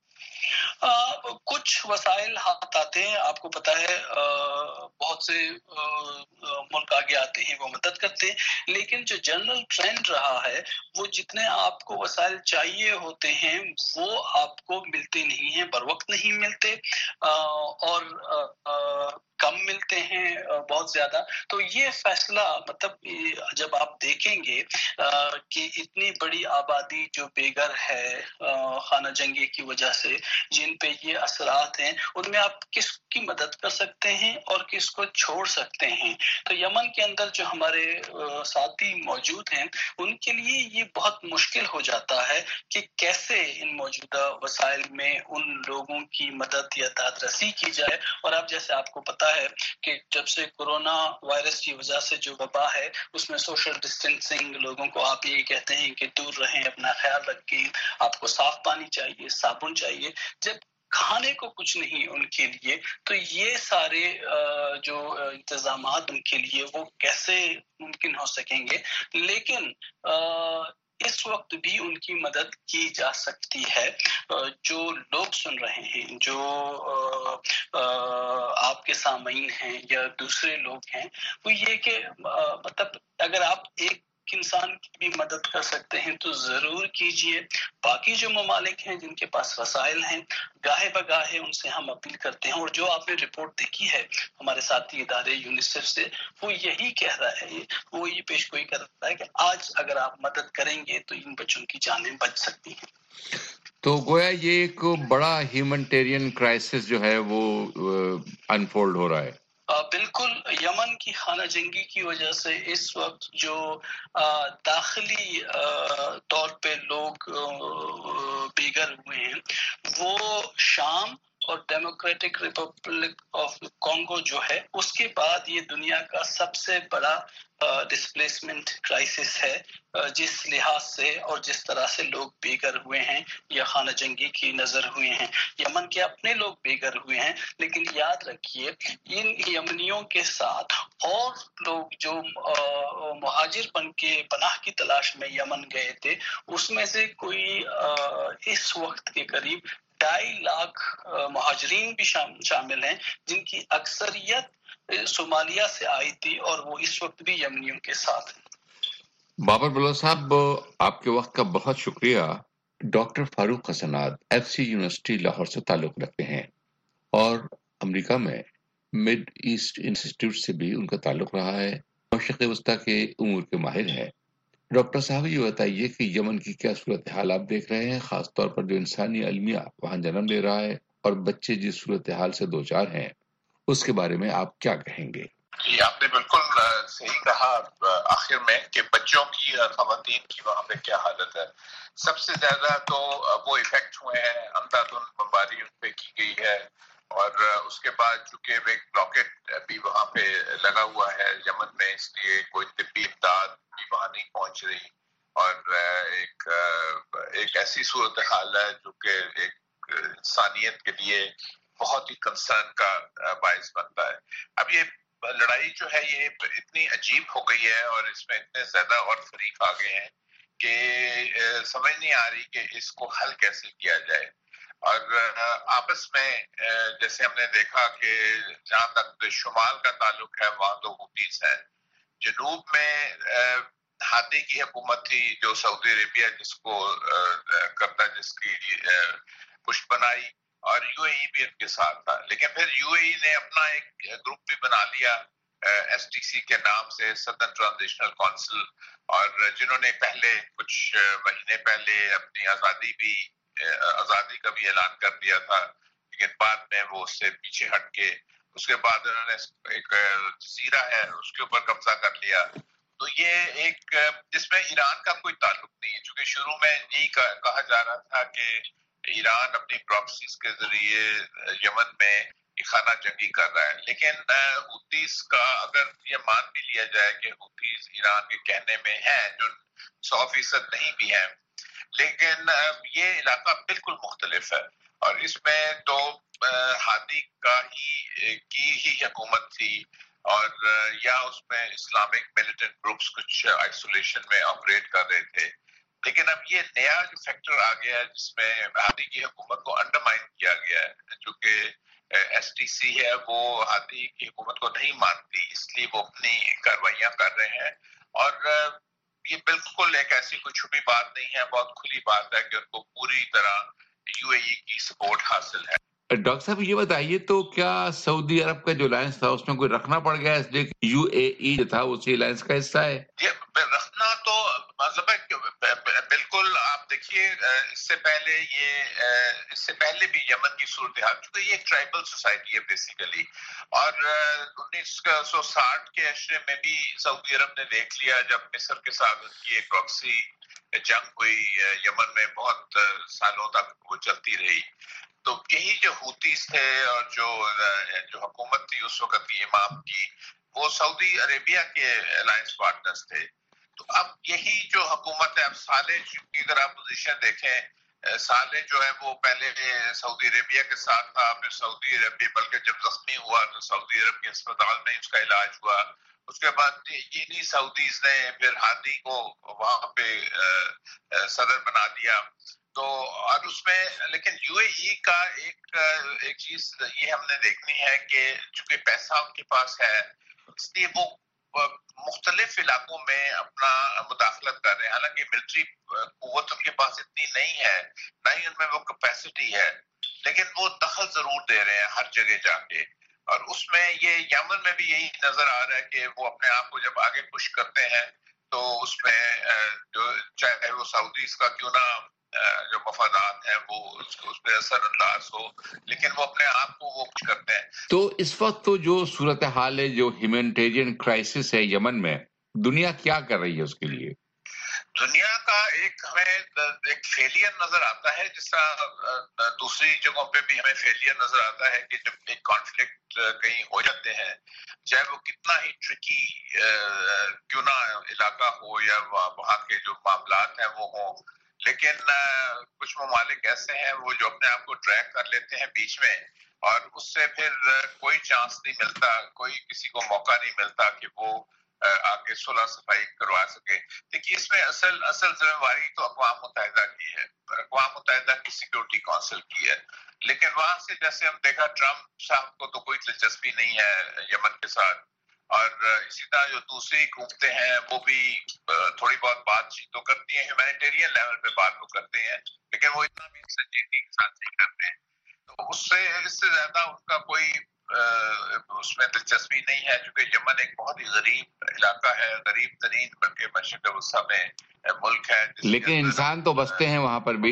S7: کچھ وسائل ہاتھ آتے ہیں، آپ کو پتہ ہے بہت سے ملک آگے آتے ہیں، وہ مدد کرتے ہیں، لیکن جو جنرل ٹرینڈ رہا ہے وہ جتنے آپ کو وسائل چاہیے ہوتے ہیں وہ آپ کو ملتے نہیں ہیں، بر وقت نہیں ملتے، اور کم ملتے ہیں بہت زیادہ۔ تو یہ فیصلہ مطلب جب آپ دیکھیں گے کہ اتنی بڑی آبادی جو بے گھر ہے خانہ جنگی کی وجہ سے، جن پہ یہ اثرات ہیں، ان میں آپ کس کی مدد کر سکتے ہیں اور کس کو چھوڑ سکتے ہیں۔ تو یمن کے اندر جو ہمارے ساتھی موجود ہیں ان کے لیے یہ بہت مشکل ہو جاتا ہے کہ کیسے ان موجودہ وسائل میں ان لوگوں کی مدد یا داد رسی کی جائے۔ اور اب جیسے آپ کو پتہ ہے کہ جب سے کورونا وائرس کی وجہ سے جو وبا ہے اس میں سوشل ڈسٹینسنگ، لوگوں کو آپ یہ کہتے ہیں کہ دور رہیں، اپنا خیال رکھیں، آپ کو صاف پانی چاہیے، صابن چاہیے، جب کھانے کو کچھ نہیں ان کے لیے، تو یہ سارے جو انتظامات ان کے لیے وہ کیسے ممکن ہو سکیں گے؟ لیکن اس وقت بھی ان کی مدد کی جا سکتی ہے۔ جو لوگ سن رہے ہیں، جو آپ کے سامعین ہیں یا دوسرے لوگ ہیں، وہ یہ کہ مطلب اگر آپ ایک انسان کی بھی مدد کر سکتے ہیں تو ضرور کیجئے۔ باقی جو ممالک ہیں جن کے پاس وسائل ہیں، گاہے بگاہے ان سے ہم اپیل کرتے ہیں، اور جو آپ نے رپورٹ دیکھی ہے ہمارے ساتھی ادارے یونیسیف سے، وہ یہی کہہ رہا ہے، وہ یہ پیش گوئی کر رہا ہے کہ آج اگر آپ مدد کریں گے تو ان بچوں کی جانیں بچ سکتی ہیں۔
S6: تو گویا یہ ایک بڑا ہیومینٹیرین کرائسس جو ہے وہ انفولڈ ہو رہا ہے۔
S7: بالکل، یمن کی خانہ جنگی کی وجہ سے اس وقت جو داخلی طور پہ لوگ بے گھر ہوئے ہیں وہ شام اور ڈیموکریٹک ریپبلک آف کانگو جو ہے، اس کے بعد یہ دنیا کا سب سے بڑا ڈسپلیسمنٹ کرائسس ہے، جس لحاظ سے اور جس طرح سے لوگ بے گھر ہوئے ہیں یا خانہ جنگی کی نظر ہوئے ہیں۔ یمن کے اپنے لوگ بے گھر ہوئے ہیں، لیکن یاد رکھیے ان یمنیوں کے ساتھ اور لوگ جو مہاجر بن کے پناہ کی تلاش میں یمن گئے تھے، اس میں سے کوئی اس وقت کے قریب 2.5 لاکھ مہاجرین بھی شامل ہیں، جن کی اکثریت صومالیہ سے آئی تھی، اور وہ اس وقت بھی یمنیوں کے ساتھ ہیں۔
S6: بابر بلوچ صاحب، آپ کے وقت کا بہت شکریہ۔ ڈاکٹر فاروق حسنات FC یونیورسٹی لاہور سے تعلق رکھتے ہیں، اور امریکہ میں مڈ ایسٹ انسٹیٹیوٹ سے بھی ان کا تعلق رہا ہے۔ مشرق وسطی کے امور کے ماہر ہیں۔ ڈاکٹر صاحب یہ بتائیے کہ یمن کی کیا صورتحال آپ دیکھ رہے ہیں، خاص طور پر جو انسانی المیہ وہاں جنم لے رہا ہے اور بچے جس صورتحال سے دوچار ہیں اس کے بارے میں آپ کیا کہیں گے؟
S8: جی آپ نے بالکل صحیح کہا آخر میں کہ بچوں کی اور خواتین کی وہاں پہ کیا حالت ہے۔ سب سے زیادہ تو وہ ایفیکٹ ہوئے ہیں، اندھا دھند بمباری ان پہ کی گئی ہے، اور اس کے بعد چونکہ ایک بلاکٹ بھی وہاں پہ لگا ہوا ہے یمن میں، اس لیے کوئی طبی امداد بھی وہاں نہیں پہنچ رہی، اور ایک ایسی صورتحال ہے جو کہ ایک انسانیت کے لیے بہت ہی کنسرن کا باعث بنتا ہے۔ اب یہ لڑائی جو ہے یہ اتنی عجیب ہو گئی ہے اور اس میں اتنے زیادہ اور فریق آ گئے ہیں کہ سمجھ نہیں آ رہی کہ اس کو حل کیسے کیا جائے۔ اور آپس میں جیسے ہم نے دیکھا کہ جہاں تک شمال کا تعلق ہے وہاں تو حوثیز ہیں، جنوب میں ہادی کی حکومت تھی جو سعودی عربیہ جس کو کرتا، جس کی پشت بنائی، اور یو اے ای بھی ان کے ساتھ تھا، لیکن پھر یو اے ای نے اپنا ایک گروپ بھی بنا لیا ایس ٹی سی کے نام سے، سدرن ٹرانزیشنل کونسل، اور جنہوں نے پہلے کچھ مہینے پہلے اپنی آزادی کا بھی اعلان کر دیا تھا، لیکن بعد میں وہ اس سے پیچھے ہٹ کے اس کے بعد انہوں نے ایک جزیرہ ہے اس کے اوپر قبضہ کر لیا۔ تو یہ ایک جس میں ایران کا کوئی تعلق نہیں ہے، چونکہ شروع میں یہی کہا جا رہا تھا کہ ایران اپنی پراکسیز کے ذریعے یمن میں خانہ جنگی کر رہا ہے، لیکن حوثیز کا اگر یہ مان بھی لیا جائے کہ حوثیز ایران کے کہنے میں ہیں، جو 100% نہیں بھی ہیں، لیکن یہ علاقہ بالکل مختلف ہے، اور اس میں تو ہادی کی ہی حکومت تھی، اور یا اس میں اسلامک ملیٹنٹ گروپس کچھ آئسولیشن میں آپریٹ کر رہے تھے، لیکن اب یہ نیا جو فیکٹر آ گیا ہے جس میں ہادی کی حکومت کو انڈرمائن کیا گیا ہے، جو کہ ایس ٹی سی ہے وہ ہادی کی حکومت کو نہیں مانتی، اس لیے وہ اپنی کاروائیاں کر رہے ہیں، اور یہ بالکل ایک ایسی کوئی چھپی بات نہیں ہے، بہت کھلی بات ہے کہ ان کو پوری طرح یو اے ای کی سپورٹ حاصل ہے۔
S6: ڈاکٹر صاحب یہ بتائیے تو کیا سعودی عرب کا جو الائنس تھا اس میں کوئی رکھنا پڑ گیا اس لیے یو اے ای جو تھا اسی الائنس کا حصہ ہے؟
S8: رکھنا تو مطلب ہے کہ بالکل آپ دیکھیے اس سے پہلے بھی یمن کی صورتحال، چونکہ یہ ایک ٹرائبل سوسائٹی ہے بیسیکلی، اور 1960 کے عشرے میں بھی سعودی عرب نے دیکھ لیا جب مصر کے ساتھ کی ایک پراکسی جنگ ہوئی یمن میں، بہت سالوں تک وہ چلتی رہی، تو یہی جو حوثیز تھے اور جو حکومت تھی اس وقت کی امام کی، وہ سعودی عربیہ کے الائنس پارٹنرز تھے۔ تو اب یہی جو حکومت ہے، اب صالح کی اگر آپ پوزیشن دیکھیں، صالح جو ہے وہ پہلے سعودی عربیہ کے ساتھ تھا، پھر سعودی عربیہ بلکہ جب زخمی ہوا تو سعودی عرب کے اسپتال میں اس کا علاج ہوا، اس کے بعد انہی سعودیز نے پھر ہادی کو وہاں پہ صدر بنا دیا۔ تو اور اس میں لیکن یو اے ای کا ایک چیز یہ ہم نے دیکھنی ہے کہ چونکہ پیسہ ان کے پاس ہے، اس لیے وہ مختلف علاقوں میں اپنا مداخلت کر رہے ہیں، حالانکہ ملٹری قوت ان کے پاس اتنی نہیں ہے، نہ ہی ان میں وہ کیپیسٹی ہے، لیکن وہ دخل ضرور دے رہے ہیں ہر جگہ جا کے، اور اس میں یہ یمن میں بھی یہی نظر آ رہا ہے کہ وہ اپنے آپ کو جب آگے پش کرتے ہیں تو اس میں جو چاہے وہ سعودیز کا کیوں نہ جو مفادات ہیں وہ اس پہ اثر انداز ہو، لیکن وہ اپنے آپ کو وہ کچھ کرتے ہیں۔
S6: تو اس وقت تو جو صورتحال ہے، جو ہیومینٹیرین کرائسس ہے یمن میں، دنیا کیا کر رہی ہے اس کے لیے؟
S8: دنیا کا ہمیں ایک فیلئر نظر آتا ہے، جس طرح دوسری جگہوں پہ بھی ہمیں فیلئر نظر آتا ہے کہ جب ایک کانفلکٹ کہیں ہو جاتے ہیں، چاہے وہ کتنا ہی ٹرکی کیوں نہ علاقہ ہو یا وہاں کے جو معاملات ہیں وہ ہوں، لیکن کچھ ممالک ایسے ہیں وہ جو اپنے آپ کو ڈریگ کر لیتے ہیں بیچ میں، اور اس سے پھر کوئی چانس نہیں ملتا، کوئی کسی کو موقع نہیں ملتا کہ وہ آگے صلح صفائی کروا سکے۔ دیکھیے اس میں اصل ذمہ داری تو اقوام متحدہ کی ہے، اقوام متحدہ کی سیکورٹی کونسل کی ہے، لیکن وہاں سے جیسے ہم دیکھا ٹرمپ صاحب کو تو کوئی دلچسپی نہیں ہے یمن کے ساتھ، اور اسی طرح جو دوسری حکومتیں ہیں وہ بھی تھوڑی بہت بات چیت تو کرتی ہیں، ہیومینیٹیرین لیول پہ بات تو کرتے ہیں، لیکن وہ اتنا بھی سنجیدگی کے ساتھ نہیں کرتے ہیں، تو اس سے زیادہ ان کا کوئی اس میں دلچسپی نہیں ہے، چونکہ یمن ایک بہت ہی غریب علاقہ ہے، غریب ترین بلکہ مشرق وسطیٰ میں ملک ہے.
S6: لیکن انسان تو بستے ہیں وہاں پر بھی.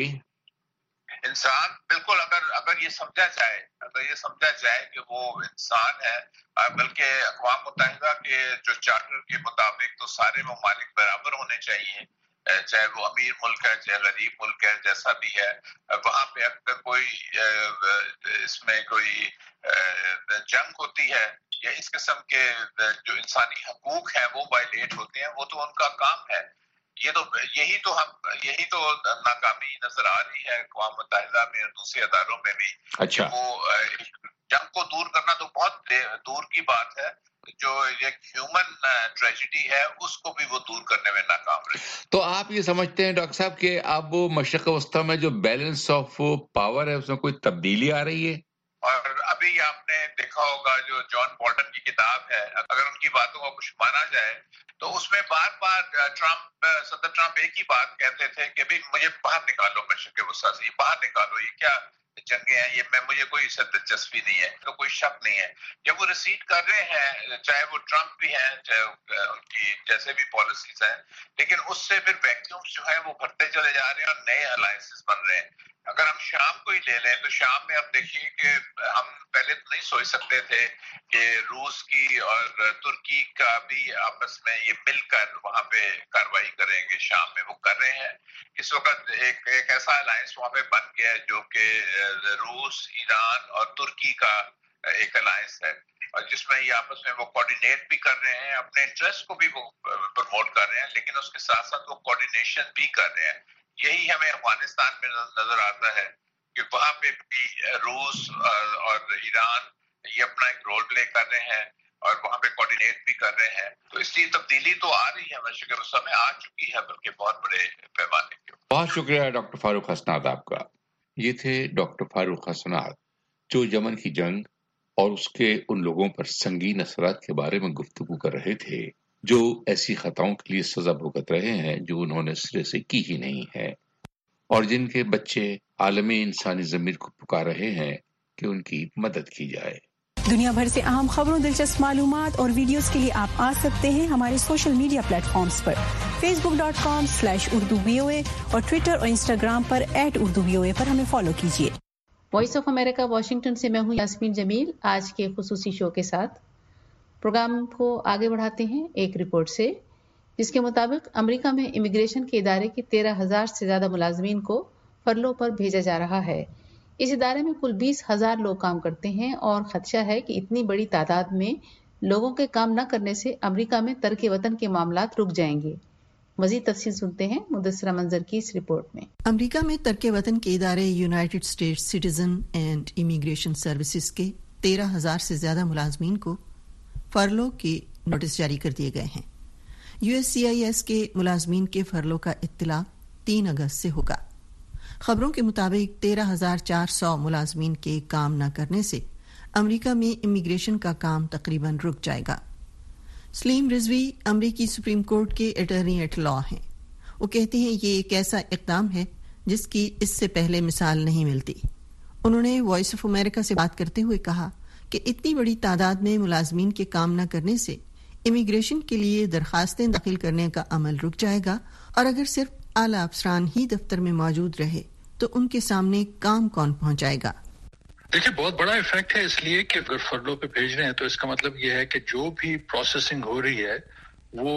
S8: انسان بالکل، اگر یہ سمجھا جائے کہ وہ انسان ہے، بلکہ اقوام متحدہ کے جو چارٹر کے مطابق تو سارے ممالک برابر ہونے چاہیے، چاہے وہ امیر ملک ہے چاہے غریب ملک ہے، جیسا بھی ہے. وہاں پہ اگر کوئی اس میں کوئی جنگ ہوتی ہے یا اس قسم کے جو انسانی حقوق ہیں وہ وائلیٹ ہوتے ہیں، وہ تو ان کا کام ہے. یہی تو ناکامی نظر آ رہی ہے اقوام متحدہ میں اور دوسرے اداروں میں بھی.
S6: اچھا،
S8: وہ جنگ کو دور کرنا تو بہت دور کی بات ہے، جو ایک ہیومن ٹریجڈی ہے اس کو بھی وہ دور کرنے میں ناکام رہے.
S6: تو آپ یہ سمجھتے ہیں ڈاکٹر صاحب کہ اب مشرق وسطیٰ میں جو بیلنس آف پاور ہے اس میں کوئی تبدیلی آ رہی ہے؟
S8: اور ابھی آپ نے دیکھا ہوگا جو جان بولٹن کی کتاب ہے، اگر ان کی باتوں کو کچھ مانا جائے تو اس میں بار بار صدر ٹرمپ ایک ہی بات کہتے تھے کہ بھی مجھے باہر نکالو مشرق وسطیٰ سے، باہر نکالو، یہ کیا جنگیں ہیں، یہ مجھے کوئی اس سے دلچسپی نہیں ہے، تو کوئی شک نہیں ہے. جب وہ ریسیڈ کر رہے ہیں، چاہے وہ ٹرمپ بھی ہیں چاہے ان کی جیسے بھی پالیسیز ہیں، لیکن اس سے پھر ویکیومز جو ہیں وہ بھرتے چلے جا رہے ہیں اور نئے الائنسز بن رہے ہیں. اگر ہم شام کو ہی لے لیں تو شام میں آپ دیکھیے کہ ہم پہلے تو نہیں سوچ سکتے تھے کہ روس کی اور ترکی کا بھی آپس میں یہ مل کر وہاں پہ کاروائی کریں گے. شام میں وہ کر رہے ہیں. اس وقت ایک ایسا الائنس وہاں پہ بن گیا ہے جو کہ روس، ایران اور ترکی کا ایک الائنس ہے، اور جس میں یہ آپس میں وہ کوارڈینیٹ بھی کر رہے ہیں، اپنے انٹرسٹ کو بھی وہ پروموٹ کر رہے ہیں، لیکن اس کے ساتھ ساتھ وہ کوارڈینیشن بھی کر رہے ہیں. یہی ہمیں افغانستان میں نظر آتا ہے کہ وہاں پہ بھی روس اور ایران یہ اپنا ایک رول پلے کر رہے ہیں اور وہاں پہ کوارڈینیٹ بھی کر رہے ہیں. تو اس لیے تبدیلی تو آ رہی ہے، مشرق وسطیٰ میں آ چکی ہے، بلکہ بہت بڑے پیمانے کے.
S6: بہت شکریہ ڈاکٹر فاروق حسنات آپ کا. یہ تھے ڈاکٹر فاروق حسنات جو یمن کی جنگ اور اس کے ان لوگوں پر سنگین اثرات کے بارے میں گفتگو کر رہے تھے جو ایسی خطاؤں کے لیے سزا بھگت رہے ہیں جو انہوں نے سرے سے کی ہی نہیں ہے، اور جن کے بچے عالمی انسانی ضمیر کو پکار رہے ہیں کہ ان کی مدد کی جائے.
S9: دنیا بھر سے اہم خبروں، دلچسپ معلومات اور ویڈیوز کے لیے آپ آ سکتے ہیں ہمارے سوشل میڈیا پلیٹ فارمز پر facebook.com/urdu اور ٹویٹر اور انسٹاگرام پر @urdu پر ہمیں فالو کیجیے.
S3: وائس آف امریکہ واشنگٹن سے میں ہوں یاسمین جمیل، آج کے خصوصی شو کے ساتھ پروگرام کو آگے بڑھاتے ہیں ایک رپورٹ سے، جس کے مطابق امریکہ میں امیگریشن کے ادارے کے 13,000 سے زیادہ ملازمین کو فرلو پر بھیجا جا رہا ہے. اس ادارے میں کل 20,000 لوگ کام کرتے ہیں اور خدشہ ہے کہ اتنی بڑی تعداد میں لوگوں کے کام نہ کرنے سے امریکہ میں ترک وطن کے معاملات رک جائیں گے. مزید تفصیل سنتے ہیں مدثرہ منظر کی اس رپورٹ میں.
S10: امریکہ میں ترک وطن کے ادارے United States citizen and immigration services کے 13,000 سے زیادہ ملازمین کو فرلو کے نوٹس جاری کر دیے گئے ہیں. USCIS کے ملازمین کے فرلو کا اطلاق 3 اگست سے ہوگا. خبروں کے مطابق 13,400 ملازمین کے کام نہ کرنے سے امریکہ میں امیگریشن کا کام تقریباً رک جائے گا. سلیم رضوی امریکی سپریم کورٹ کے اٹارنی ایٹ لا ہیں. وہ کہتے ہیں یہ ایک ایسا اقدام ہے جس کی اس سے پہلے مثال نہیں ملتی. انہوں نے وائس آف امریکہ سے بات کرتے ہوئے کہا کہ اتنی بڑی تعداد میں ملازمین کے کام نہ کرنے سے امیگریشن کے لیے درخواستیں داخل کرنے کا عمل رک جائے گا، اور اگر صرف اعلیٰ افسران ہی دفتر میں موجود رہے تو ان کے سامنے کام کون پہنچائے گا.
S11: دیکھیے بہت بڑا ایفیکٹ ہے، اس لیے کہ اگر فرلو پہ بھیج رہے ہیں تو اس کا مطلب یہ ہے کہ جو بھی پروسیسنگ ہو رہی ہے وہ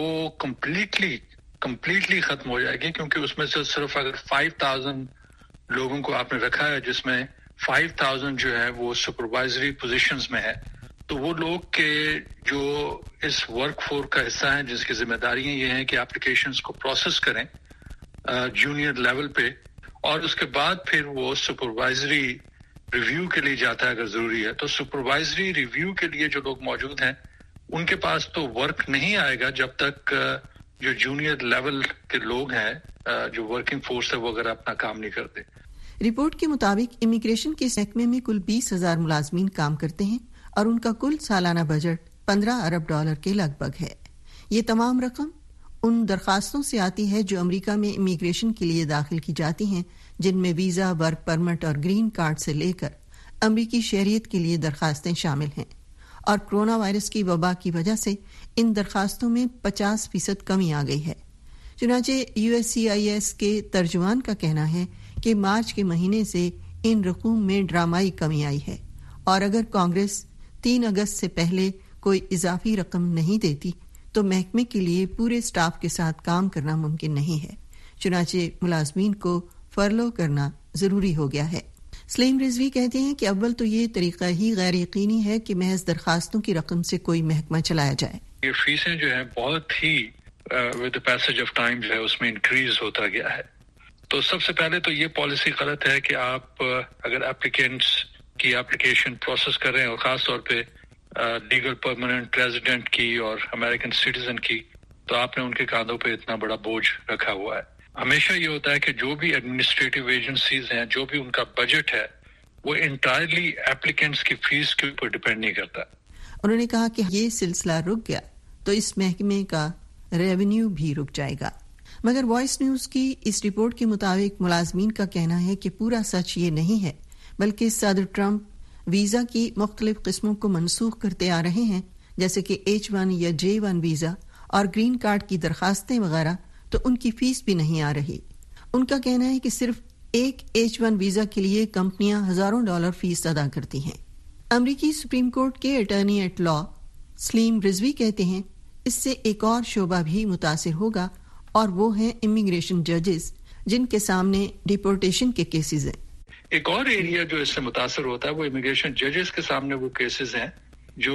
S11: کمپلیٹلی ختم ہو جائے گی، کیونکہ اس میں سے صرف اگر 5,000 لوگوں کو آپ نے رکھا ہے جس میں 5,000 جو ہے وہ سپروائزری پوزیشنز میں ہے، تو وہ لوگ کے جو اس ورک فورس کا حصہ ہیں جس کی ذمہ داریاں یہ ہیں کہ اپلیکیشنز کو پروسیس کریں جونیئر لیول پہ، اور اس کے بعد پھر وہ سپروائزری ریویو کے لیے جاتا ہے اگر ضروری ہے. تو سپروائزری ریویو کے لیے جو لوگ موجود ہیں ان کے پاس تو ورک نہیں آئے گا جب تک جو جونیئر لیول کے لوگ ہیں جو ورکنگ فورس ہے وہ اگر اپنا کام نہیں کرتے.
S10: رپورٹ کے مطابق امیگریشن کے اس محکمے میں کل 20,000 ملازمین کام کرتے ہیں اور ان کا کل سالانہ بجٹ $15 ارب کے لگ بھگ ہے. یہ تمام رقم ان درخواستوں سے آتی ہے جو امریکہ میں امیگریشن کے لیے داخل کی جاتی ہیں، جن میں ویزا، ورک پرمٹ اور گرین کارڈ سے لے کر امریکی شہریت کے لیے درخواستیں شامل ہیں اور کرونا وائرس کی وبا کی وجہ سے ان درخواستوں میں 50% کمی آ گئی ہے۔ چنانچہ USCIS کے ترجمان کا کہنا ہے کہ مارچ کے مہینے سے ان رقوم میں ڈرامائی کمی آئی ہے اور اگر کانگریس 3 اگست سے پہلے کوئی اضافی رقم نہیں دیتی تو محکمے کے لیے پورے سٹاف کے ساتھ کام کرنا ممکن نہیں ہے، چنانچہ ملازمین کو فرلو کرنا ضروری ہو گیا ہے۔ سلیم رضوی کہتے ہیں کہ اول تو یہ طریقہ ہی غیر یقینی ہے کہ محض درخواستوں کی رقم سے کوئی محکمہ چلایا جائے۔
S11: یہ فیسیں جو ہیں بہت ہی with the passage of time جو ہے اس میں انکریز ہوتا گیا ہے۔ تو سب سے پہلے تو یہ پالیسی غلط ہے کہ آپ اگر اپلیکینٹس کی اپلیکیشن پروسیس کر رہے ہیں اور خاص طور پہ لیگل پرماننٹ ریزیڈنٹ کی اور امریکن سٹیزن کی، تو آپ نے ان کے کاندھوں پہ اتنا بڑا بوجھ رکھا ہوا ہے۔ ہمیشہ یہ ہوتا ہے کہ جو بھی ایڈمنسٹریٹو ایجنسیز ہیں، جو بھی ان کا بجٹ ہے، وہ انٹائرلی اپلیکینٹس کی فیس کے اوپر ڈیپینڈ نہیں کرتا۔
S10: انہوں نے کہا کہ یہ سلسلہ رک گیا تو اس محکمے کا ریونیو بھی رک جائے گا۔ مگر وائس نیوز کی اس رپورٹ کے مطابق ملازمین کا کہنا ہے کہ پورا سچ یہ نہیں ہے، بلکہ صدر ٹرمپ ویزا کی مختلف قسموں کو منسوخ کرتے آ رہے ہیں، جیسے کہ H1 یا J1 ویزا اور گرین کارڈ کی درخواستیں وغیرہ، تو ان کی فیس بھی نہیں آ رہی۔ ان کا کہنا ہے کہ صرف ایک H1 ویزا کے لیے کمپنیاں ہزاروں ڈالر فیس ادا کرتی ہیں۔ امریکی سپریم کورٹ کے attorney at law Saleem Rizvi کہتے ہیں اس سے ایک اور شعبہ بھی متاثر ہوگا اور وہ ہیں امیگریشن ججز، جن کے سامنے ڈیپورٹیشن کے کیسز ہیں۔
S11: ایک اور ایریا جو اس سے متاثر ہوتا ہے وہ امیگریشن ججز کے سامنے وہ کیسز ہیں جو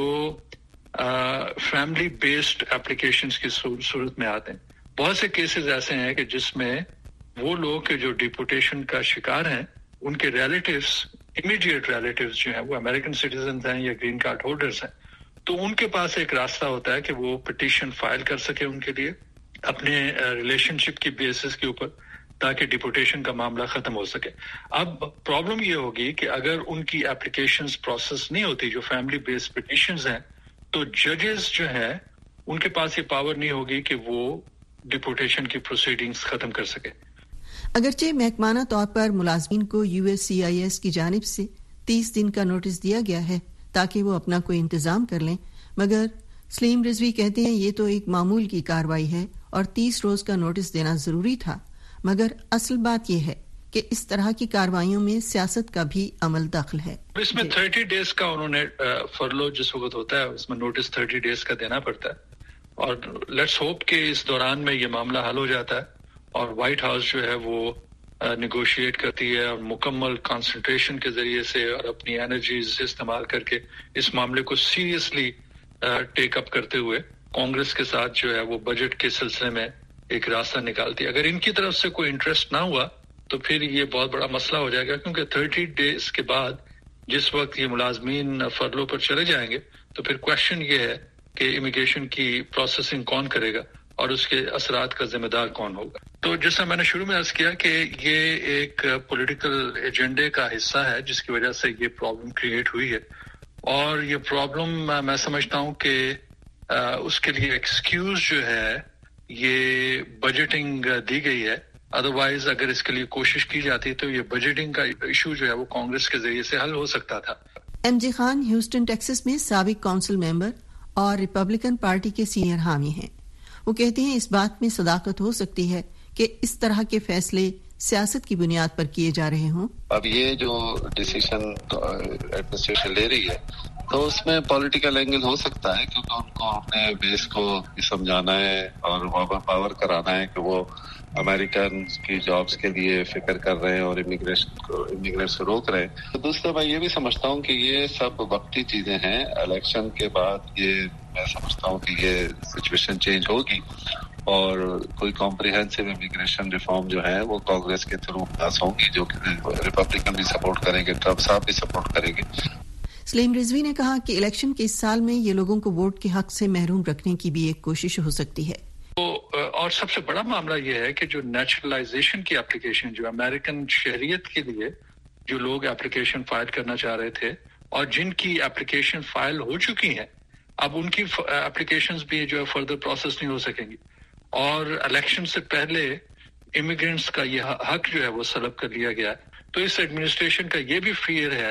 S11: فیملی بیسڈ اپلیکیشنز کی صورت میں آتے ہیں۔ بہت سے کیسز ایسے ہیں کہ جس میں وہ لوگ جو ڈیپورٹیشن کا شکار ہیں، ان کے ریلیٹیوز، امیڈیٹ ریلیٹیوز جو ہیں وہ امریکن سٹیزنز ہیں یا گرین کارڈ ہولڈرز ہیں، تو ان کے پاس ایک راستہ ہوتا ہے کہ وہ پٹیشن فائل کر سکے ان کے لیے اپنے ریلیشن شپ کی بیسس کے اوپر، تاکہ ڈیپورٹیشن کا معاملہ ختم ہو سکے۔ اب پرابلم یہ ہوگی کہ اگر ان کی اپلیکیشنز پروسیس نہیں ہوتی، جو فیملی بیسڈ پٹیشنز ہیں، تو ججز جو ہیں ان کے پاس یہ پاور نہیں ہوگی کہ وہ ڈیپورٹیشن کی پروسیڈنگز ختم کر سکے۔
S10: اگرچہ محکمانہ طور پر ملازمین کو USCIS کی جانب سے 30 دن کا نوٹس دیا گیا ہے تاکہ وہ اپنا کوئی انتظام کر لیں، مگر سلیم رضوی کہتے ہیں یہ تو ایک معمول کی کارروائی ہے اور 30 روز کا نوٹس دینا ضروری تھا، مگر اصل بات یہ ہے کہ اس طرح کی کارروائیوں میں سیاست کا بھی عمل دخل ہے۔
S11: اس میں 30 ڈیز کا انہوں نے فرلو جس وقت ہوتا ہے اس میں نوٹس 30 ڈیز کا دینا پڑتا ہے، اور لیٹس ہوپ کہ اس دوران میں یہ معاملہ حل ہو جاتا ہے اور وائٹ ہاؤس جو ہے وہ نیگوشیٹ کرتی ہے اور مکمل کانسنٹریشن کے ذریعے سے اور اپنی انرجیز استعمال کر کے اس معاملے کو سیریسلی ٹیک اپ کرتے ہوئے کانگریس کے ساتھ جو ہے وہ بجٹ کے سلسلے میں ایک راستہ نکالتی ہے۔ اگر ان کی طرف سے کوئی انٹرسٹ نہ ہوا تو پھر یہ بہت بڑا مسئلہ ہو جائے گا، کیونکہ 30 ڈیز کے بعد جس وقت یہ ملازمین فرلو پر چلے جائیں گے تو پھر کوشچن یہ ہے کہ امیگریشن کی پروسیسنگ کون کرے گا اور اس کے اثرات کا ذمہ دار کون ہوگا۔ تو جیسا میں نے شروع میں عرض کیا کہ یہ ایک پولیٹیکل ایجنڈے کا حصہ ہے جس کی وجہ سے یہ پرابلم کریٹ ہوئی ہے، اور یہ پرابلم میں سمجھتا ہوں کہ اس کے لیے ایکسکیوز جو ہے یہ بجٹنگ دی گئی ہے، ادروائز اگر اس کے لیے کوشش کی جاتی تو یہ بجٹنگ کا ایشو جو ہے وہ کانگریس کے ذریعے سے حل ہو سکتا تھا۔
S10: MJ خان ہیوسٹن ٹیکسس میں سابق کونسل ممبر اور ریپبلکن پارٹی کے سینئر حامی ہیں۔ وہ کہتے ہیں اس بات میں صداقت ہو سکتی ہے کہ اس طرح کے فیصلے سیاست کی بنیاد پر کیے جا رہے ہوں۔
S12: اب یہ جو ڈیسیشن ایڈمنسٹریشن لے رہی ہے تو اس میں پولیٹیکل اینگل ہو سکتا ہے، کیونکہ ان کو اپنے بیس کو سمجھانا ہے اور پاور کرانا ہے کہ وہ امریکن کی جابس کے لیے فکر کر رہے ہیں اور امیگریٹ سے روک رہے ہیں۔ دوسرا میں یہ بھی سمجھتا ہوں کہ یہ سب وقتی چیزیں ہیں، الیکشن کے بعد یہ میں سمجھتا ہوں کہ یہ سچویشن چینج ہوگی اور کوئی کمپریہنسو امیگریشن ریفارم جو ہے وہ کانگریس کے تھرو پاس ہوں گی، جو کہ ریپبلکن بھی سپورٹ کریں گے، ٹرمپ صاحب بھی سپورٹ کریں گے۔
S10: سلیم رضوی نے کہا کہ الیکشن کے اس سال میں یہ لوگوں کو ووٹ کے حق سے محروم رکھنے کی بھی ایک کوشش ہو سکتی ہے۔
S11: اور سب سے بڑا معاملہ یہ ہے کہ جو نیچرلائزیشن کی اپلیکیشن، جو امریکن شہریت کے لیے جو لوگ اپلیکیشن فائل کرنا چاہ رہے تھے اور جن کی اپلیکیشن فائل ہو چکی ہیں، اب ان کی اپلیکیشنز بھی جو ہے فردر پروسیس نہیں ہو سکیں گی، اور الیکشن سے پہلے امیگرینٹس کا یہ حق جو ہے وہ سلب کر لیا گیا ہے۔ تو اس ایڈمنسٹریشن کا یہ بھی فیئر ہے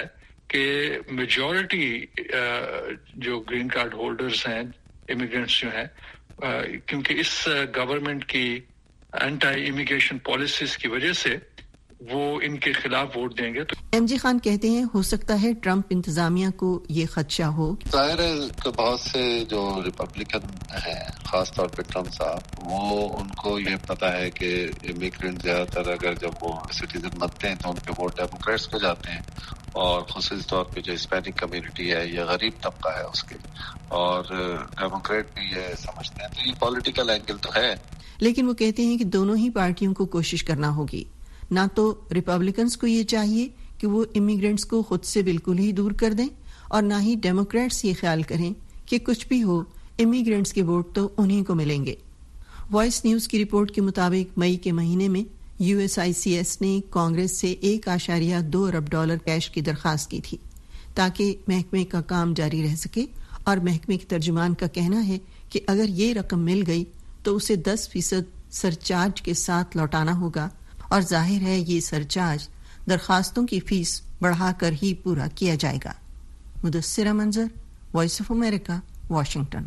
S11: کہ میجورٹی جو گرین کارڈ ہولڈرز ہیں، امیگرینٹس جو ہیں، کیونکہ اس گورنمنٹ کی اینٹی امیگریشن پالیسیز کی وجہ سے وہ ان کے خلاف ووٹ دیں گے.
S10: ایم جی خان کہتے ہیں ہو سکتا ہے ٹرمپ انتظامیہ کو یہ خدشہ ہو.
S12: ظاہر ہے کہ بہت سے جو ریپبلکن ہیں، خاص طور پہ ٹرمپ صاحب، وہ ان کو یہ پتا ہے کہ امیگرینٹ زیادہ تر اگر جب وہ سٹیزن بنتے ہیں تو ان کے ووٹ ڈیموکریٹس کو جاتے ہیں، اور خصوصی طور پہ جو ہسپینک کمیونٹی ہے، یہ غریب طبقہ ہے اس کے، اور ڈیموکریٹ بھی یہ سمجھتے ہیں. تو یہ پولیٹیکل اینگل تو ہے.
S10: لیکن وہ کہتے ہیں کہ دونوں ہی پارٹیوں کو کوشش کرنا ہوگی. نہ تو ریپبلکنز کو یہ چاہیے کہ وہ امیگرینٹس کو خود سے بالکل ہی دور کر دیں، اور نہ ہی ڈیموکریٹس یہ خیال کریں کہ کچھ بھی ہو امیگرینٹس کے ووٹ تو انہیں کو ملیں گے. وائس نیوز کی رپورٹ کے مطابق مئی کے مہینے میں USICS نے کانگریس سے $1.2 ارب کیش کی درخواست کی تھی تاکہ محکمے کا کام جاری رہ سکے، اور محکمے کے ترجمان کا کہنا ہے کہ اگر یہ رقم مل گئی تو اسے 10% سرچارج کے ساتھ لوٹانا ہوگا، اور ظاہر ہے یہ سرچارج درخواستوں کی فیس بڑھا کر ہی پورا کیا جائے گا. مدثرہ منظر، وائس آف امریکہ، واشنگٹن.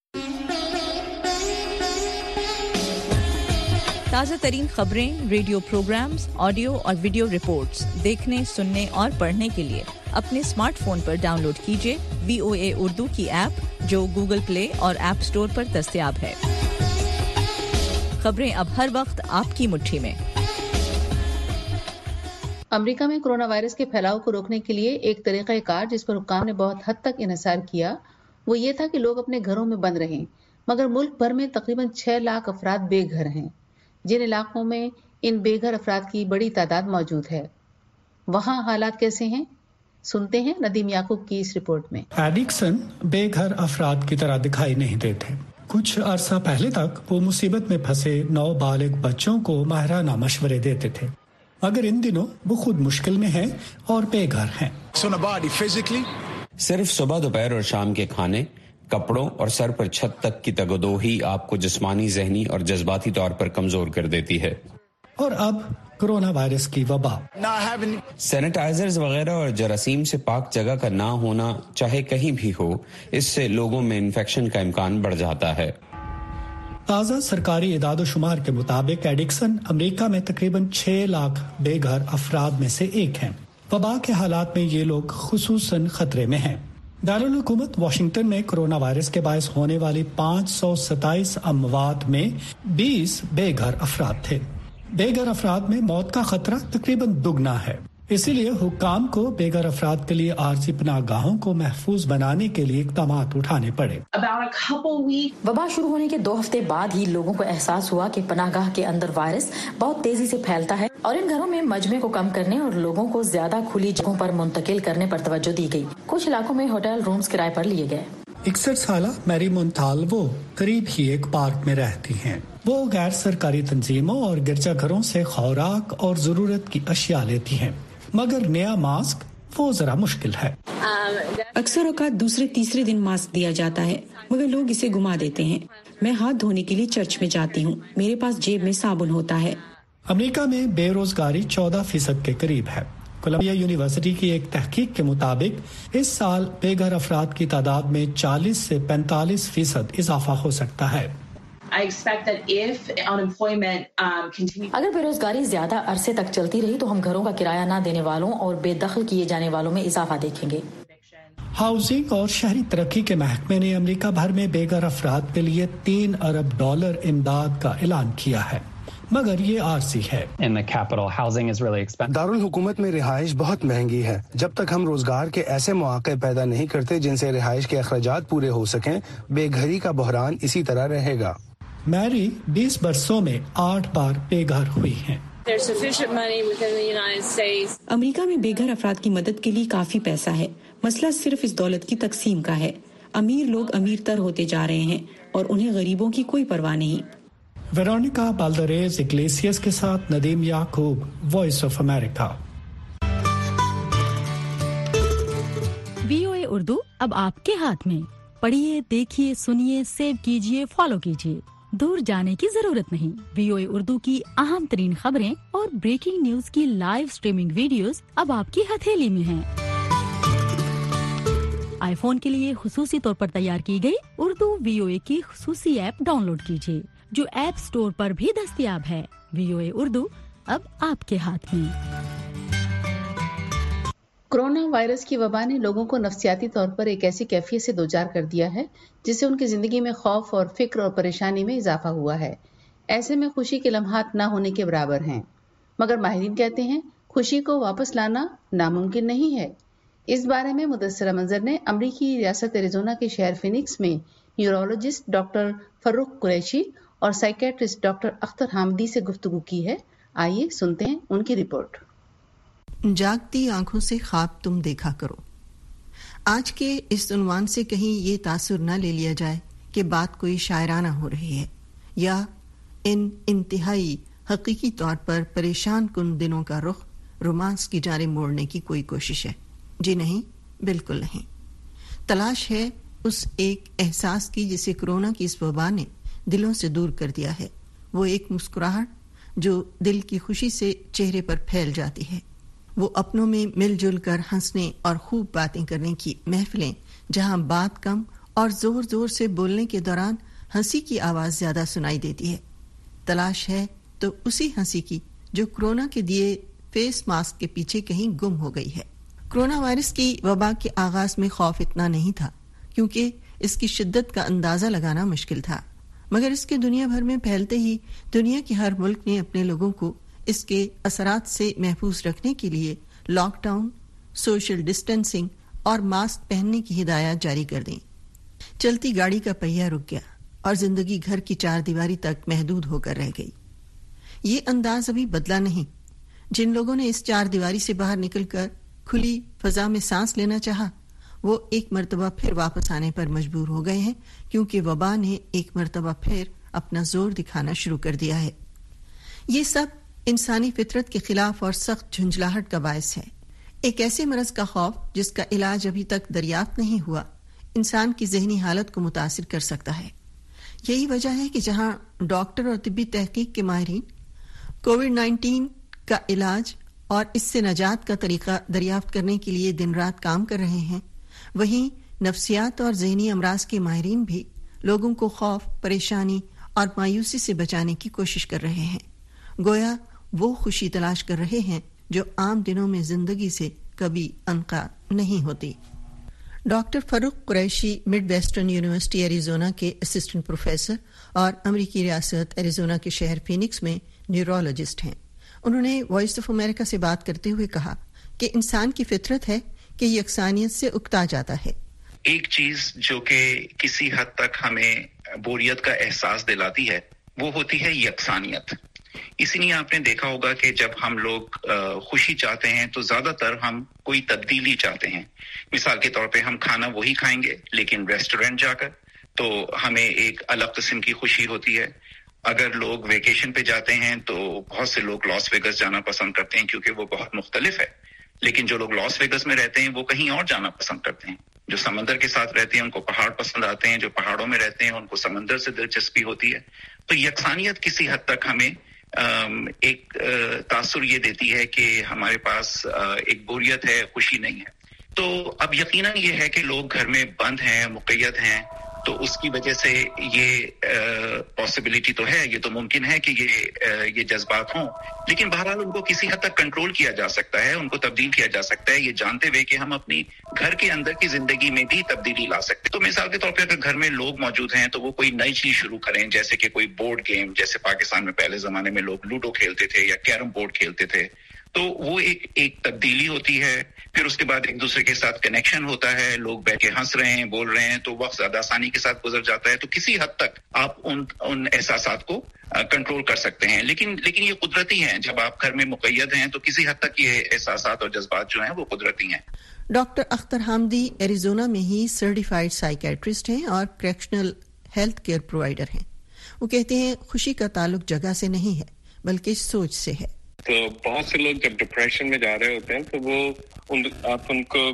S5: تازہ ترین خبریں، ریڈیو پروگرامز، آڈیو اور ویڈیو رپورٹس دیکھنے، سننے اور پڑھنے کے لیے اپنے اسمارٹ فون پر ڈاؤن لوڈ کیجیے VOA اردو کی ایپ، جو گوگل پلے اور ایپ سٹور پر دستیاب ہے. خبریں اب ہر وقت آپ کی مٹھی میں.
S3: امریکہ میں کرونا وائرس کے پھیلاؤ کو روکنے کے لیے ایک طریقہ کار جس پر حکام نے بہت حد تک انحصار کیا وہ یہ تھا کہ لوگ اپنے گھروں میں بند رہیں، مگر ملک بھر میں تقریباً 6 لاکھ افراد بے گھر ہیں. جن علاقوں میں ان بے گھر افراد کی بڑی تعداد موجود ہے، وہاں حالات کیسے ہیں، سنتے ہیں ندیم یعقوب کی اس رپورٹ میں.
S13: ایڈکسن بے گھر افراد کی طرح دکھائی نہیں دیتے. کچھ عرصہ پہلے تک وہ مصیبت میں پھنسے نوبالغ بچوں کو ماہرانہ مشورے دیتے تھے، مگر ان دنوں وہ خود مشکل میں ہیں اور بے گھر ہیں.
S14: صرف صبح، دوپہر اور شام کے کھانے، کپڑوں اور سر پر چھت تک کی تگدوہی آپ کو جسمانی، ذہنی اور جذباتی طور پر کمزور کر دیتی ہے.
S13: اور اب کرونا وائرس کی وبا.
S14: سینیٹائزرز وغیرہ اور جراثیم سے پاک جگہ کا نہ ہونا، چاہے کہیں بھی ہو، اس سے لوگوں میں انفیکشن کا امکان بڑھ جاتا ہے.
S13: تازہ سرکاری اعداد و شمار کے مطابق ایڈکسن امریکہ میں تقریباً 6 لاکھ بے گھر افراد میں سے ایک ہیں. وبا کے حالات میں یہ لوگ خصوصاً خطرے میں ہیں. دارالحکومت واشنگٹن میں کرونا وائرس کے باعث ہونے والی 527 اموات میں 20 بے گھر افراد تھے. بے گھر افراد میں موت کا خطرہ تقریباً دگنا ہے. اسی لیے حکام کو بے گھر افراد کے لیے عارضی پناہ گاہوں کو محفوظ بنانے کے لیے اقدامات اٹھانے پڑے.
S15: وبا شروع ہونے کے 2 ہفتے بعد ہی لوگوں کو احساس ہوا کہ پناہ گاہ کے اندر وائرس بہت تیزی سے پھیلتا ہے، اور ان گھروں میں مجمع کو کم کرنے اور لوگوں کو زیادہ کھلی جگہوں پر منتقل کرنے پر توجہ دی گئی. کچھ علاقوں میں ہوٹل رومز کرائے پر لیے گئے.
S13: 61 سالہ میری مونتالوو قریب ہی ایک پارک میں رہتی ہیں. وہ غیر سرکاری تنظیموں اور گرجا گھروں سے خوراک اور ضرورت کی اشیاء لیتی ہیں، مگر نیا ماسک وہ ذرا مشکل ہے.
S16: اکثر اوقات دوسرے تیسرے دن ماسک دیا جاتا ہے، مگر لوگ اسے گما دیتے ہیں. میں ہاتھ دھونے کے لیے چرچ میں جاتی ہوں، میرے پاس جیب میں صابن ہوتا ہے.
S13: امریکہ میں بے روزگاری 14% کے قریب ہے. کولمبیا یونیورسٹی کی ایک تحقیق کے مطابق اس سال بے گھر افراد کی تعداد میں 40 سے 45% اضافہ ہو سکتا ہے.
S15: اگر بے روزگاری زیادہ عرصے تک چلتی رہی تو ہم گھروں کا کرایہ نہ دینے والوں اور بے دخل کیے جانے والوں میں اضافہ دیکھیں گے.
S13: ہاؤسنگ اور شہری ترقی کے محکمے نے امریکہ بھر میں بے گھر افراد کے لیے $3 ارب امداد کا اعلان کیا ہے، مگر یہ عارضی ہے.
S17: دارالحکومت میں رہائش بہت مہنگی ہے. جب تک ہم روزگار کے ایسے مواقع پیدا نہیں کرتے جن سے رہائش کے اخراجات پورے ہو سکیں، بے گھری کا بحران اسی طرح رہے گا.
S13: میری 20 برسوں میں 8 بار بے گھر ہوئی ہیں.
S16: امریکہ میں بے گھر افراد کی مدد کے لیے کافی پیسہ ہے. مسئلہ صرف اس دولت کی تقسیم کا ہے. امیر لوگ امیر تر ہوتے جا رہے ہیں اور انہیں غریبوں کی کوئی پرواہ نہیں.
S13: ویرونیکا بالدریز اگلیسیس کے ساتھ Nadeem Yaqoob, Voice of America.
S18: VOA Urdu اب آپ کے ہاتھ میں. پڑھیے، دیکھیے، سنیے، سیو کیجیے، فالو کیجیے. دور جانے کی ضرورت نہیں. VOA اردو کی اہم ترین خبریں اور بریکنگ نیوز کی لائیو سٹریمنگ ویڈیوز اب آپ کی ہتھیلی میں ہیں. आई फोन के लिए खुसूसी तौर पर तैयार की गई उर्दू VOA की खुसूसी ऐप डाउनलोड कीजिए, जो ऐप स्टोर पर भी दस्तयाब है। VOA उर्दू अब आपके हाथ में।
S3: कोरोना वायरस की वबा ने लोगों को नफ्सियाती तौर पर एक ऐसी कैफियत से दोचार कर दिया है जिससे उनकी जिंदगी में खौफ और फिक्र और परेशानी में इजाफा हुआ है। ऐसे में खुशी के लम्हात ना होने के बराबर हैं, मगर माहिरीन कहते हैं खुशी को वापस लाना नामुमकिन नहीं है। इस बारे में मुदस्सिरा मंजर ने अमरीकी रियासत एरिजोना के शहर फिनिक्स में न्यूरोलॉजिस्ट डॉक्टर फर्रुख कुरैशी और साइकेट्रिस्ट डॉक्टर अख्तर हामदी से गुफ्तगू की है। आइए सुनते हैं उनकी रिपोर्ट।
S10: जागती आंखों से ख्वाब तुम देखा करो। आज के इस उन्वान से कहीं ये तासुर न ले लिया जाए कि बात कोई शायराना हो रही है या इन इंतहाई हकीकी तौर पर परेशान कुन दिनों का रुख रोमांस की जानिब मोड़ने की कोई कोशिश है। जी नहीं, बिल्कुल नहीं। तलाश है उस एक एहसास की जिसे कोरोना की इस वबा ने दिलों से दूर कर दिया है। वो एक मुस्कुराहट जो दिल की खुशी से चेहरे पर फैल जाती है। वो अपनों में मिलजुल कर हंसने और खूब बातें करने की महफिलें, जहां बात कम और जोर जोर से बोलने के दौरान हंसी की आवाज ज्यादा सुनाई देती है। तलाश है तो उसी हंसी की जो कोरोना के दिए फेस मास्क के पीछे कहीं गुम हो गई है। कोरोना वायरस की वबा के आगाज में खौफ इतना नहीं था क्योंकि इसकी शिद्दत का अंदाजा लगाना मुश्किल था, मगर इसके दुनिया भर में फैलते ही दुनिया के हर मुल्क ने अपने लोगों को इसके असरात से महफूज रखने के लिए लॉकडाउन, सोशल डिस्टेंसिंग और मास्क पहनने की हिदायत जारी कर दी। चलती गाड़ी का पहिया रुक गया और जिंदगी घर की चार दीवारी तक महदूद होकर रह गई। ये अंदाज अभी बदला नहीं। जिन लोगों ने इस चार दीवारी से बाहर निकलकर खुली फजा में सांस लेना चाहा, वो एक मर्तबा फिर वापस आने पर मजबूर हो गए हैं क्योंकि वबा ने एक मर्तबा फिर अपना जोर दिखाना शुरू कर दिया है। ये सब इंसानी फितरत के खिलाफ और सख्त झुंझलाहट का बायस है। एक ऐसे मरज का खौफ जिसका इलाज अभी तक दरियाफ्त नहीं हुआ, इंसान की जहनी हालत को मुतासिर कर सकता है। यही वजह है कि जहां डॉक्टर और तिब्बी तहकीक के माहिरीन कोविड-19 का इलाज और इससे नजात का तरीका दरियाफ्त करने के लिए दिन रात काम कर रहे हैं, वहीं नफ्सियात और जहनी अमराज के माहिरीन भी लोगों को खौफ, परेशानी और मायूसी से बचाने की कोशिश कर रहे हैं। गोया वो खुशी तलाश कर रहे हैं जो आम दिनों में जिंदगी से कभी अनका नहीं होती। Doctor Farrukh Qureshi Midwestern university Arizona के असिस्टेंट प्रोफेसर और अमरीकी रियासत एरिजोना के शहर फिनिक्स में न्यूरोलॉजिस्ट हैं। उन्होंने वॉइस ऑफ अमेरिका से बात करते हुए कहा कि इंसान की फितरत है कि यकसानियत से उकता जाता है।
S19: एक चीज जो कि किसी हद तक हमें बोरियत का एहसास दिलाती है वो होती है यकसानियत। इसीलिए आपने देखा होगा कि जब हम लोग खुशी चाहते हैं तो ज्यादातर हम कोई तब्दीली चाहते हैं। मिसाल के तौर पे हम खाना वही खाएंगे लेकिन रेस्टोरेंट जाकर, तो हमें एक अलग किस्म की खुशी होती है। अगर लोग वेकेशन पे जाते हैं तो बहुत से लोग लॉस वेगस जाना पसंद करते हैं क्योंकि वो बहुत मुख्तलिफ है, लेकिन जो लोग लॉस वेगस में रहते हैं वो कहीं और जाना पसंद करते हैं। जो समंदर के साथ रहते हैं उनको पहाड़ पसंद आते हैं, जो पहाड़ों में रहते हैं उनको समंदर से दिलचस्पी होती है। तो यकसानियत किसी हद तक हमें एक तासुर ये देती है कि हमारे पास एक बोरियत है, खुशी नहीं है। तो अब यकीनन ये है कि लोग घर में बंद हैं, मुक़य्यद हैं, तो उसकी वजह से ये पॉसिबिलिटी तो है, ये तो मुमकिन है कि ये जज्बात हों, लेकिन बहरहाल उनको किसी हद तक कंट्रोल किया जा सकता है, उनको तब्दील किया जा सकता है, ये जानते हुए कि हम अपनी घर के अंदर की जिंदगी में भी तब्दीली ला सकते हैं। तो मिसाल के तौर पे अगर घर में लोग मौजूद हैं तो वो कोई नई चीज शुरू करें, जैसे कि कोई बोर्ड गेम, जैसे पाकिस्तान में पहले जमाने में लोग लूडो खेलते थे या कैरम बोर्ड खेलते थे, तो वो एक तब्दीली होती है। फिर उसके बाद एक दूसरे के साथ कनेक्शन होता है, लोग बैठ के हंस रहे हैं, बोल रहे हैं, तो वक्त ज्यादा आसानी के साथ गुजर जाता है। तो किसी हद तक आप उन एहसासात को कंट्रोल कर सकते हैं, लेकिन ये कुदरती हैं। जब आप घर में मुक़य्यद हैं तो किसी हद तक ये एहसासात और जज्बात जो हैं वो कुदरती हैं।
S10: डॉक्टर अख्तर हामदी एरिजोना में ही सर्टिफाइड साइकेट्रिस्ट हैं और करेक्शनल हेल्थ केयर प्रोवाइडर हैं। वो कहते हैं खुशी का ताल्लुक जगह से नहीं है बल्कि सोच से है।
S20: तो बहुत से लोग जब डिप्रेशन में जा रहे होते हैं तो आप उनको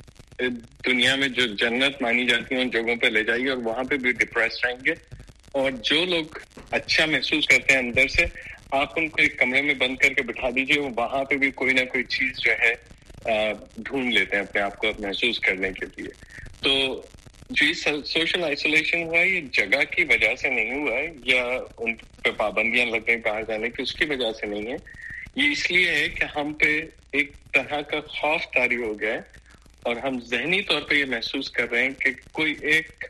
S20: दुनिया में जो जन्नत मानी जाती है उन जगहों पे ले जाइए और वहां पे भी डिप्रेस रहेंगे। और जो लोग अच्छा महसूस करते हैं अंदर से, आप उनको एक कमरे में बंद करके बिठा दीजिए, वो वहां पे भी कोई ना कोई चीज जो है ढूंढ लेते हैं अपने आप को महसूस करने के लिए। तो जो ये सोशल आइसोलेशन हुआ है ये जगह की वजह से नहीं हुआ है या उन पे पाबंदियां लग गई बाहर जाने की, उसकी वजह से नहीं है। ये इसलिए है कि हम पे एक तरह का खौफ तारी हो गया है और हम जहनी तौर पे ये महसूस कर रहे हैं कि कोई एक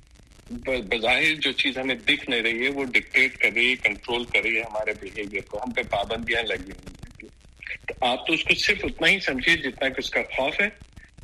S20: बज़ाहिर जो चीज हमें दिख नहीं रही है वो डिक्टेट कर रही है, कंट्रोल कर रही है हमारे बिहेवियर को, हम पे पाबंदियां लगी हुई हैं। तो आप तो उसको सिर्फ उतना ही समझिए जितना कि उसका खौफ है,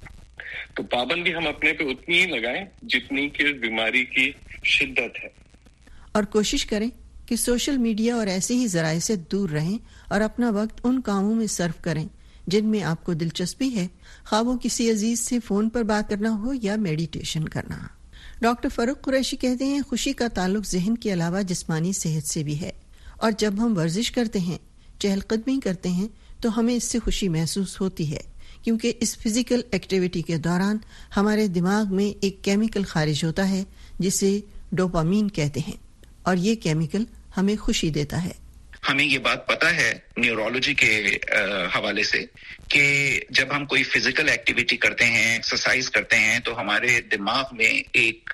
S20: तो पाबंदी हम अपने पे उतनी ही लगाएं जितनी कि बीमारी की शिद्दत है।
S10: और कोशिश करें कि सोशल मीडिया और ऐसे ही जराए से दूर रहें और अपना वक्त उन कामों में सर्व करें जिनमें आपको दिलचस्पी है, ख्वाह वो किसी अजीज से फोन पर बात करना हो या मेडिटेशन करना। डॉक्टर फरूक कुरैशी कहते हैं खुशी का ताल्लुक जहन के अलावा जिस्मानी सेहत से भी है और जब हम वर्जिश करते हैं, चहलकदमी करते हैं तो हमें इससे खुशी महसूस होती है क्योंकि इस फिजिकल एक्टिविटी के दौरान हमारे दिमाग में एक केमिकल खारिज होता है जिसे डोपामीन कहते हैं और ये केमिकल हमें खुशी देता है।
S19: हमें ये बात पता है न्यूरोलॉजी के हवाले से कि जब हम कोई फिजिकल एक्टिविटी करते हैं, एक्सरसाइज करते हैं, तो हमारे दिमाग में एक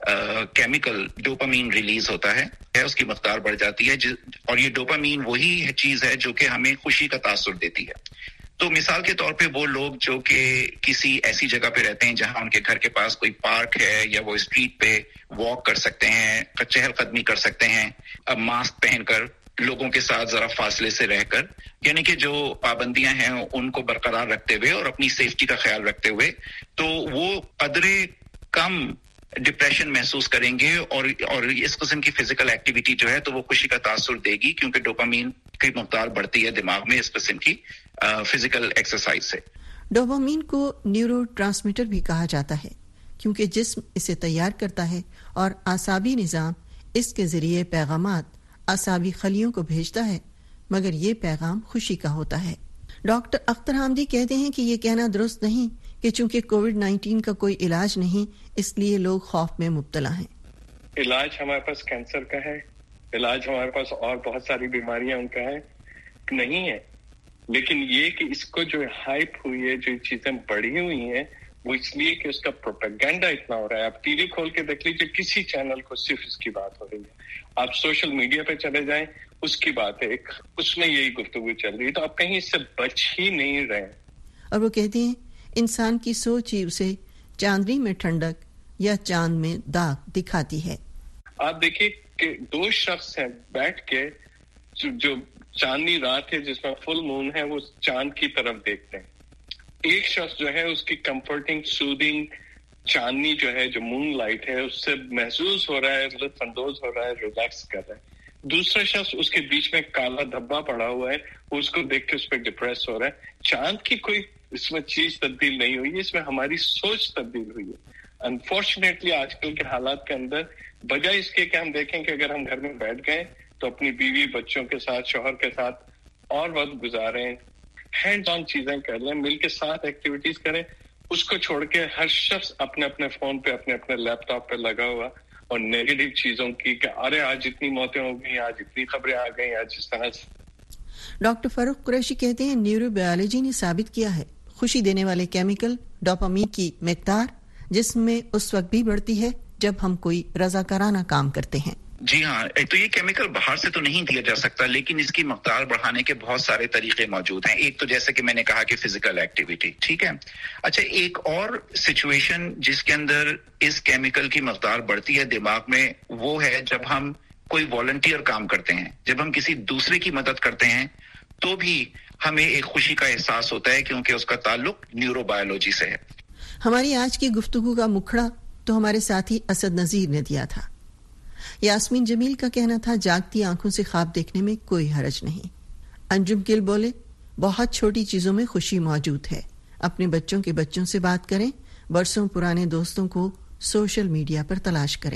S19: केमिकल डोपामीन रिलीज होता है, उसकी मकदार बढ़ जाती है और ये डोपामीन वही चीज है जो कि हमें खुशी का तासुर देती है। तो मिसाल के तौर पे वो लोग जो कि किसी ऐसी जगह पे रहते हैं जहां उनके घर के पास कोई पार्क है या वो स्ट्रीट पे वॉक कर सकते हैं, चहलकदमी कर सकते हैं, मास्क पहनकर, लोगों के साथ जरा फासले से रहकर, यानी कि जो पाबंदियां हैं उनको बरकरार रखते हुए और अपनी सेफ्टी का ख्याल रखते हुए, तो वो कदरे कम डिप्रेशन महसूस करेंगे और इस किस्म की फिजिकल एक्टिविटी जो है तो वो खुशी का तासुर देगी क्योंकि डोपामीन की मकदार बढ़ती है दिमाग में इस किस्म की फिजिकल एक्सरसाइज से।
S10: डोपामीन को न्यूरोट्रांसमीटर भी कहा जाता है क्योंकि जिस्म इसे तैयार करता है और आसाबी निजाम इसके जरिए पैगामात आसाबी खलियों को भेजता है, मगर ये पैगाम खुशी का होता है। डॉक्टर अख्तर हामदी कहते हैं कि ये कहना दुरुस्त नहीं कि चूंकि कोविड-19 का कोई इलाज नहीं इसलिए लोग खौफ में मुब्तला हैं।
S20: इलाज हमारे पास कैंसर का है, इलाज हमारे पास और बहुत सारी बीमारियां उनका है नहीं है, लेकिन ये कि इसको जो हाइप हुई है, जो चीजें बढ़ी हुई हैं, वो इसलिए कि उसका प्रोपेगेंडा इतना हो रहा है। आप टीवी खोल के देख लीजिए, किसी चैनल को सिर्फ इसकी बात हो रही है। आप सोशल मीडिया पे चले जाएं, उसकी बात है, उसमें यही गुफ्तगू चल रही है, तो आप कहीं इससे बच ही नहीं रहे।
S10: और वो कहते हैं इंसान की सोच ही उसे चांदनी में ठंडक या चांद में दाग दिखाती है।
S20: आप देखिए कि दो शख्स हैं बैठ के, जो चांदनी रात है जिसमें फुल मून है, वो चांद की तरफ देखते हैं। एक शख्स जो है उसकी कंफर्टिंग सूदिंग चांदनी जो है, जो मून लाइट है, उससे महसूस हो रहा है, लुत्फ अंदोज हो रहा है, रिलैक्स कर रहा है। दूसरा शख्स उसके बीच में काला धब्बा पड़ा हुआ है, उसको देख के उस पर डिप्रेस हो रहा है। चांद की कोई इसमें चीज तब्दील नहीं हुई है, इसमें हमारी सोच तब्दील हुई है। अनफॉर्चुनेटली आजकल के हालात के अंदर बजाय इसके कि हम देखें कि अगर हम घर में बैठ गए तो अपनी बीवी बच्चों के साथ, शौहर के साथ और वक्त गुजारें, हैंड्स ऑन चीजें कर लें, मिल के साथ एक्टिविटीज करें, उसको छोड़ के हर शख्स अपने अपने फोन पे, अपने अपने लैपटॉप पे लगा हुआ और नेगेटिव चीजों की कि अरे आज इतनी मौतें हो गई, आज इतनी खबरें आ गई, आज इस तरह से।
S10: डॉक्टर फरूक कुरैशी कहते हैं न्यूरोबायोलॉजी ने साबित किया है खुशी देने वाले केमिकल डोपामीन की मिकदार जिसमें उस वक्त भी बढ़ती है जब हम कोई रजाकाराना काम करते हैं।
S19: जी हाँ, तो ये केमिकल बाहर से तो नहीं दिया जा सकता, लेकिन इसकी मकदार बढ़ाने के बहुत सारे तरीके मौजूद हैं। एक तो जैसे कि मैंने कहा कि फिजिकल एक्टिविटी, ठीक है। अच्छा, एक और सिचुएशन जिसके अंदर इस केमिकल की मकदार बढ़ती है दिमाग में, वो है जब हम कोई वॉलंटियर काम करते हैं, जब हम किसी दूसरे की मदद करते हैं, तो भी हमें एक खुशी का एहसास होता है क्योंकि उसका ताल्लुक न्यूरोबायोलॉजी से है।
S10: हमारी आज की गुफ्तगू का मुखड़ा तो हमारे साथी असद नजीर ने दिया था। यास्मीन जमील का कहना था जागती आंखों से ख्वाब देखने में कोई हरज नहीं। अंजुम गिल बोले बहुत छोटी चीजों में खुशी मौजूद है। अपने बच्चों के बच्चों से बात करें, बरसों पुराने दोस्तों को सोशल मीडिया पर तलाश करें।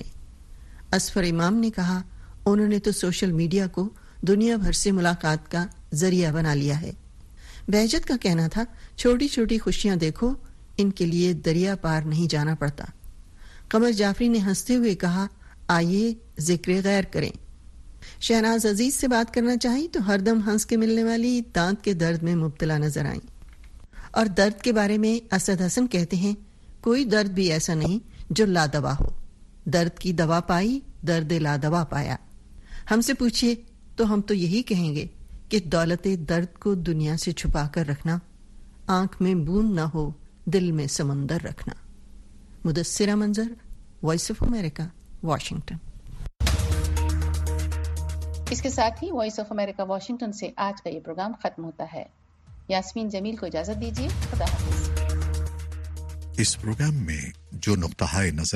S10: असफर इमाम ने कहा उन्होंने तो सोशल मीडिया को दुनिया भर से मुलाकात का जरिया बना लिया है। बहजत का कहना था छोटी छोटी खुशियां देखो, इनके लिए दरिया पार नहीं जाना पड़ता। कमर जाफरी ने हंसते हुए कहा आइए जिक्र गैर करें। शहनाज अजीज से बात करना चाहिए तो हरदम हंस के मिलने वाली दांत के दर्द में मुब्तला नजर आई। और दर्द के बारे में असद हसन कहते हैं कोई दर्द भी ऐसा नहीं जो लादवा हो। दर्द की दवा पाई, दर्द लादवा पाया। हमसे पूछिए तो हम तो यही कहेंगे कि दौलत दर्द को दुनिया से छुपा कर रखना, आंख में बूंद ना हो, दिल में समंदर रखना। मुदस्सिरा मंजर, वॉइस ऑफ अमेरिका, वाशिंगटन।
S3: इसके साथ ही वॉइस ऑफ अमेरिका वाशिंगटन से आज का ये प्रोग्राम खत्म होता है। यास्मीन जमील को इजाजत दीजिए। खुदा हाफिज।
S1: इस प्रोग्राम में जो नुक्ता नजर